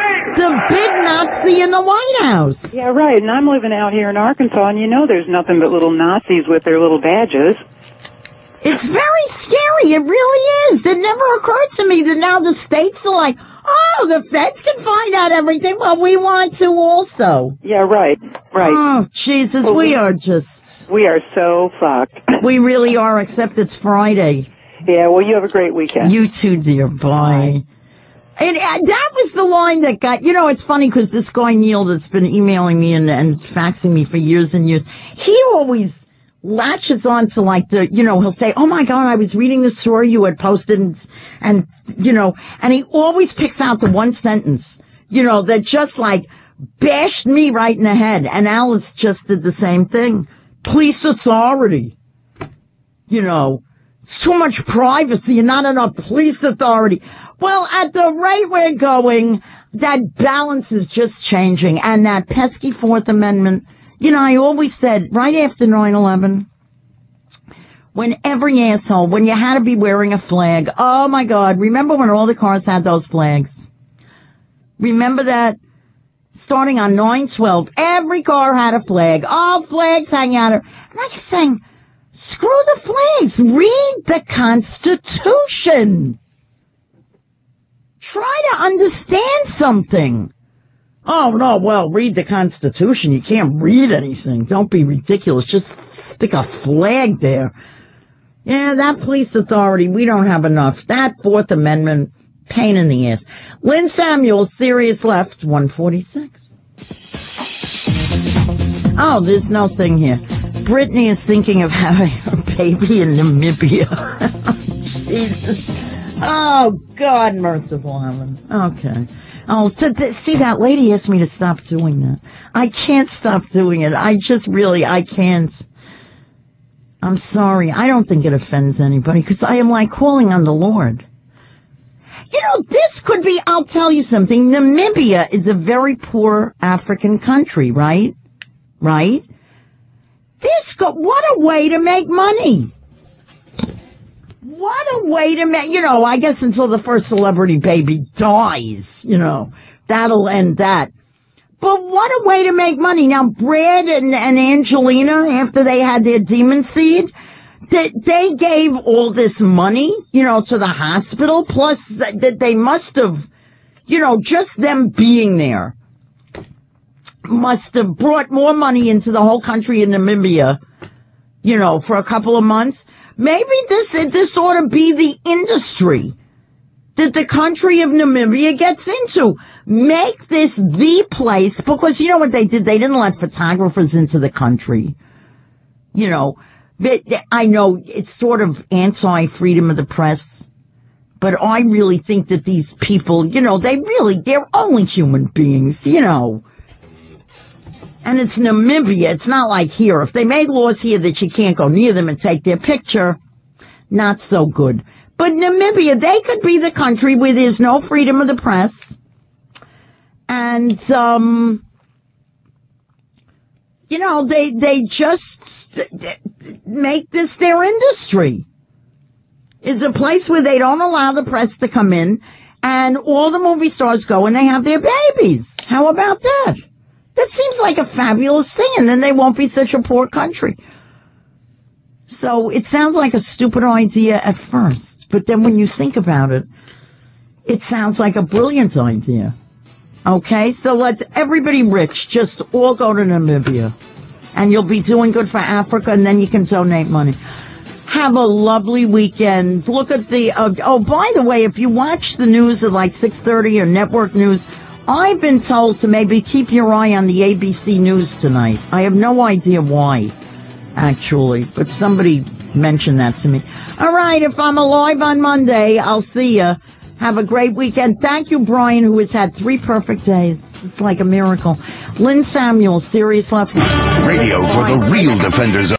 the big Nazi in the White House. Yeah, right. And I'm living out here in Arkansas, and you know there's nothing but little Nazis with their little badges. It's very scary. It really is. It never occurred to me that now the states are like, oh, the feds can find out everything. Well, we want to also. Yeah, right. Right. Oh, Jesus, well, we, we are just... We are so fucked. We really are, except it's Friday. Yeah, well, you have a great weekend. You too, dear. Bye. And uh, that was the line that got... You know, it's funny because this guy, Neil, that's been emailing me and, and faxing me for years and years, he always... latches on to like the, you know, he'll say, oh my God, I was reading the story you had posted and, and, you know, and he always picks out the one sentence, you know, that just like bashed me right in the head. And Alice just did the same thing. Police authority. You know, it's too much privacy and not enough police authority. Well, at the rate we're going, that balance is just changing. And that pesky Fourth Amendment, you know, I always said, right after nine eleven, when every asshole, when you had to be wearing a flag, oh my God, remember when all the cars had those flags? Remember that? Starting on nine twelve, every car had a flag. All flags hang out. And I kept saying, screw the flags. Read the Constitution. Try to understand something. Oh, no, well, read the Constitution. You can't read anything. Don't be ridiculous. Just stick a flag there. Yeah, that police authority, we don't have enough. That Fourth Amendment, pain in the ass. Lynn Samuels, Sirius Left, one forty-six. Oh, there's no thing here. Brittany is thinking of having a baby in Namibia. Jesus. Oh, God, merciful heaven. Okay. Oh, so th- see, that lady asked me to stop doing that. I can't stop doing it. I just really, I can't. I'm sorry. I don't think it offends anybody because I am like calling on the Lord. You know, this could be, I'll tell you something. Namibia is a very poor African country, right? Right? This could, what a way to make money. What a way to make, you know, I guess until the first celebrity baby dies, you know, that'll end that. But what a way to make money. Now, Brad and, and Angelina, after they had their demon seed, they, they gave all this money, you know, to the hospital, plus that, that they must have, you know, just them being there must have brought more money into the whole country in Namibia, you know, for a couple of months. Maybe this this ought to be the industry that the country of Namibia gets into. Make this the place, because you know what they did? They didn't let photographers into the country. You know, but I know it's sort of anti-freedom of the press, but I really think that these people, you know, they really, they're only human beings, you know. And it's Namibia. It's not like here. If they made laws here that you can't go near them and take their picture, not so good. But Namibia, they could be the country where there's no freedom of the press. And, um, you know, they, they just make this their industry. Is a place where they don't allow the press to come in. And all the movie stars go and they have their babies. How about that? That seems like a fabulous thing, and then they won't be such a poor country. So it sounds like a stupid idea at first, but then when you think about it, it sounds like a brilliant idea. Okay, so let everybody rich just all go to Namibia, and you'll be doing good for Africa, and then you can donate money. Have a lovely weekend. Look at the, uh, oh, by the way, if you watch the news at like six thirty or network news, I've been told to maybe keep your eye on the A B C News tonight. I have no idea why, actually, but somebody mentioned that to me. All right, if I'm alive on Monday, I'll see you. Have a great weekend. Thank you, Brian, who has had three perfect days. It's like a miracle. Lynn Samuels, Sirius Left. Radio for the real defenders of